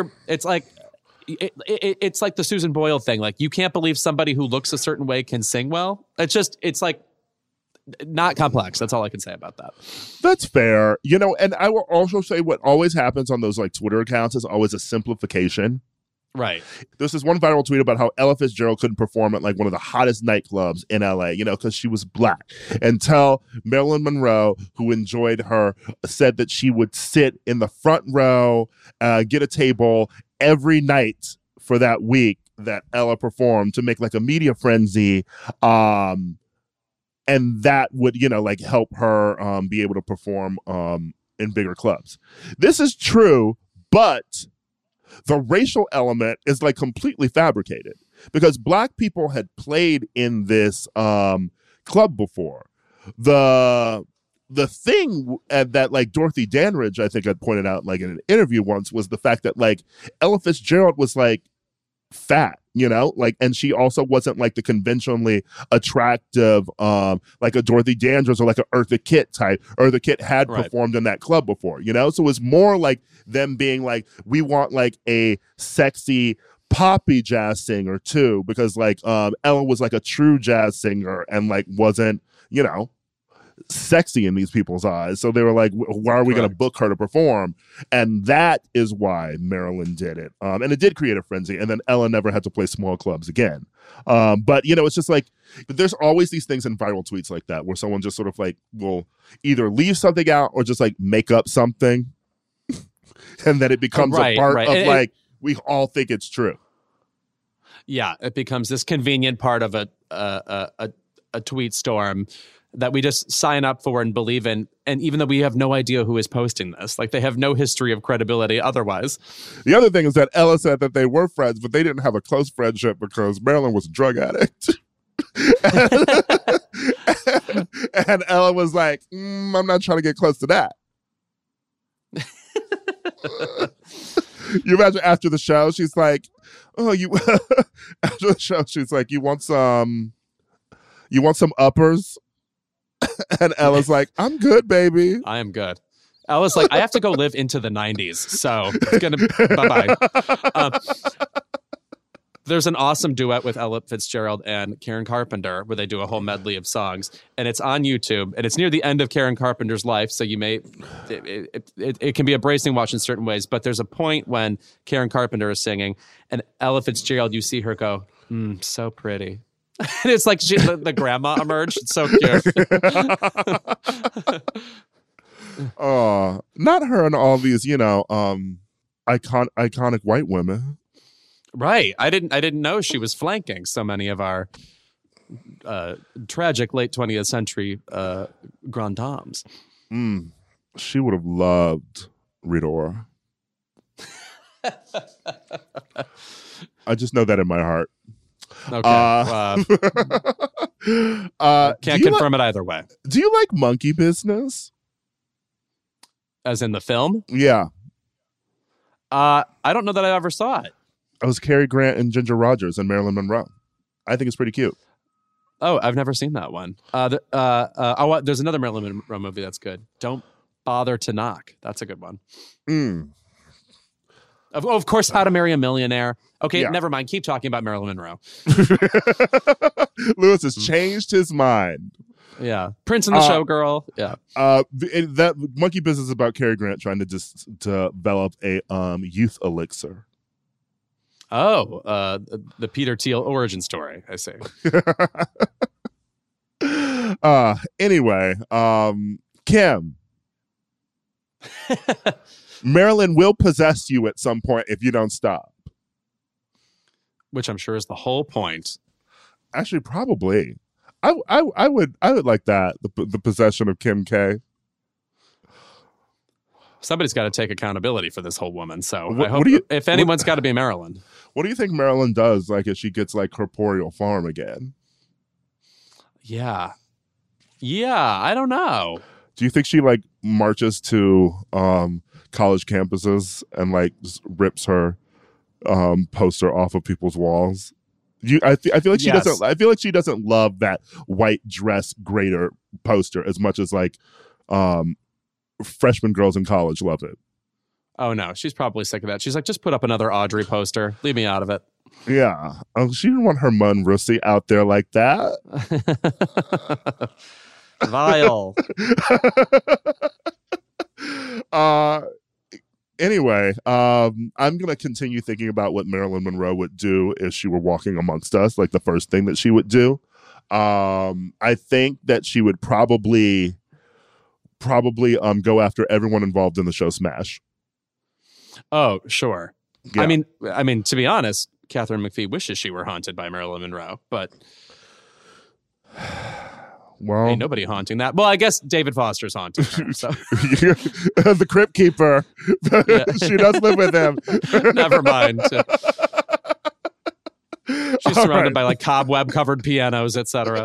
Speaker 2: it's like the Susan Boyle thing. Like, you can't believe somebody who looks a certain way can sing well. It's like not complex. That's all I can say about that.
Speaker 1: That's fair. And I will also say what always happens on those like Twitter accounts is always a simplification.
Speaker 2: Right.
Speaker 1: There's this one viral tweet about how Ella Fitzgerald couldn't perform at like one of the hottest nightclubs in LA, because she was black. Until Marilyn Monroe, who enjoyed her, said that she would sit in the front row, get a table every night for that week that Ella performed to make like a media frenzy. And that would, like help her be able to perform in bigger clubs. This is true, but the racial element is like completely fabricated because black people had played in this club before. The thing that like Dorothy Dandridge, I think, had pointed out like in an interview once was the fact that like Ella Fitzgerald was like fat, and she also wasn't like the conventionally attractive like a Dorothy Dandridge or like a Eartha Kitt type. Eartha Kitt had performed in that club before, so it's more like them being like, we want like a sexy poppy jazz singer too, because like Ella was like a true jazz singer and like wasn't sexy in these people's eyes. So they were like, why are we going to book her to perform? And that is why Marilyn did it. And it did create a frenzy. And then Ella never had to play small clubs again. But, it's just like, there's always these things in viral tweets like that where someone just sort of like will either leave something out or just like make up something. And then it becomes a part of like, we all think it's true.
Speaker 2: Yeah, it becomes this convenient part of a tweet storm that we just sign up for and believe in. And even though we have no idea who is posting this, like they have no history of credibility otherwise.
Speaker 1: The other thing is that Ella said that they were friends, but they didn't have a close friendship because Marilyn was a drug addict. and Ella was like, I'm not trying to get close to that. You imagine after the show, she's like, after the show, she's like, you want some uppers? And Ella's like, I'm good, baby.
Speaker 2: I am good. Ella's like, I have to go live into the 90s. So it's going to bye-bye. There's an awesome duet with Ella Fitzgerald and Karen Carpenter where they do a whole medley of songs. And it's on YouTube. And it's near the end of Karen Carpenter's life. So you may, it can be a bracing watch in certain ways. But there's a point when Karen Carpenter is singing and Ella Fitzgerald, you see her go, so pretty. And it's like the grandma emerged. It's so cute.
Speaker 1: Not her and all these, iconic white women.
Speaker 2: Right. I didn't know she was flanking so many of our tragic late 20th century grand dames.
Speaker 1: She would have loved Rita Ora. I just know that in my heart.
Speaker 2: Okay. Can't confirm it either way.
Speaker 1: Do you like Monkey Business?
Speaker 2: As in the film?
Speaker 1: Yeah.
Speaker 2: I don't know that I ever saw it.
Speaker 1: It was Cary Grant and Ginger Rogers and Marilyn Monroe. I think it's pretty cute.
Speaker 2: Oh, I've never seen that one. There's another Marilyn Monroe movie that's good. Don't Bother to Knock. That's a good one. Of course, How to Marry a Millionaire. Okay, Never mind. Keep talking about Marilyn Monroe.
Speaker 1: Lewis has changed his mind.
Speaker 2: Yeah. Prince and the Showgirl. Yeah.
Speaker 1: That Monkey Business is about Cary Grant trying to just develop a youth elixir.
Speaker 2: Oh, the Peter Thiel origin story. I see.
Speaker 1: Anyway, Kim, Marilyn will possess you at some point if you don't stop.
Speaker 2: Which I'm sure is the whole point.
Speaker 1: Actually, probably. I would like that, the possession of Kim K.
Speaker 2: Somebody's got to take accountability for this whole woman. So I hope if anyone's got to be Marilyn.
Speaker 1: What do you think Marilyn does, like, if she gets, like, corporeal form again?
Speaker 2: Yeah, I don't know.
Speaker 1: Do you think she, like, marches to college campuses and, like, just rips her poster off of people's walls? I feel like she doesn't. I feel like she doesn't love that white dress grater poster as much as, like, freshman girls in college love it.
Speaker 2: Oh no, she's probably sick of that. She's like, just put up another Audrey poster. Leave me out of it.
Speaker 1: Yeah, she didn't want her Mun Russi out there like that.
Speaker 2: Vile.
Speaker 1: Anyway, I'm gonna continue thinking about what Marilyn Monroe would do if she were walking amongst us. Like, the first thing that she would do. I think that she would probably go after everyone involved in the show Smash.
Speaker 2: Oh, sure.
Speaker 1: Yeah.
Speaker 2: I mean, to be honest, Catherine McPhee wishes she were haunted by Marilyn Monroe, but
Speaker 1: well,
Speaker 2: ain't nobody haunting that. Well, I guess David Foster's haunting her. So.
Speaker 1: The Crypt Keeper. She does live with him.
Speaker 2: Never mind. She's surrounded by, like, cobweb-covered pianos, etc.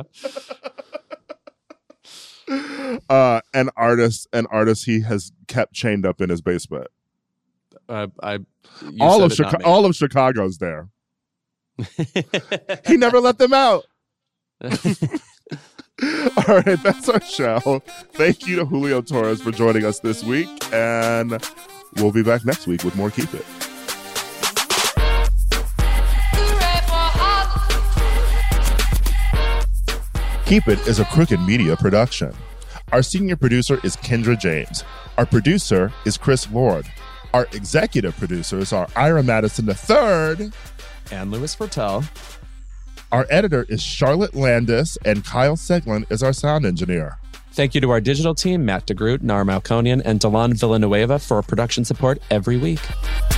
Speaker 1: An artist he has kept chained up in his basement. All of Chicago's there. He never let them out. All right, that's our show. Thank you to Julio Torres for joining us this week, and we'll be back next week with more Keep It. Keep It is a Crooked Media production. Our senior producer is Kendra James. Our producer is Chris Lord. Our executive producers are Ira Madison III
Speaker 2: and Louis Fortel.
Speaker 1: Our editor is Charlotte Landis, and Kyle Seglin is our sound engineer.
Speaker 2: Thank you to our digital team, Matt DeGroot, Nar Malconian, and Delon Villanueva for production support every week.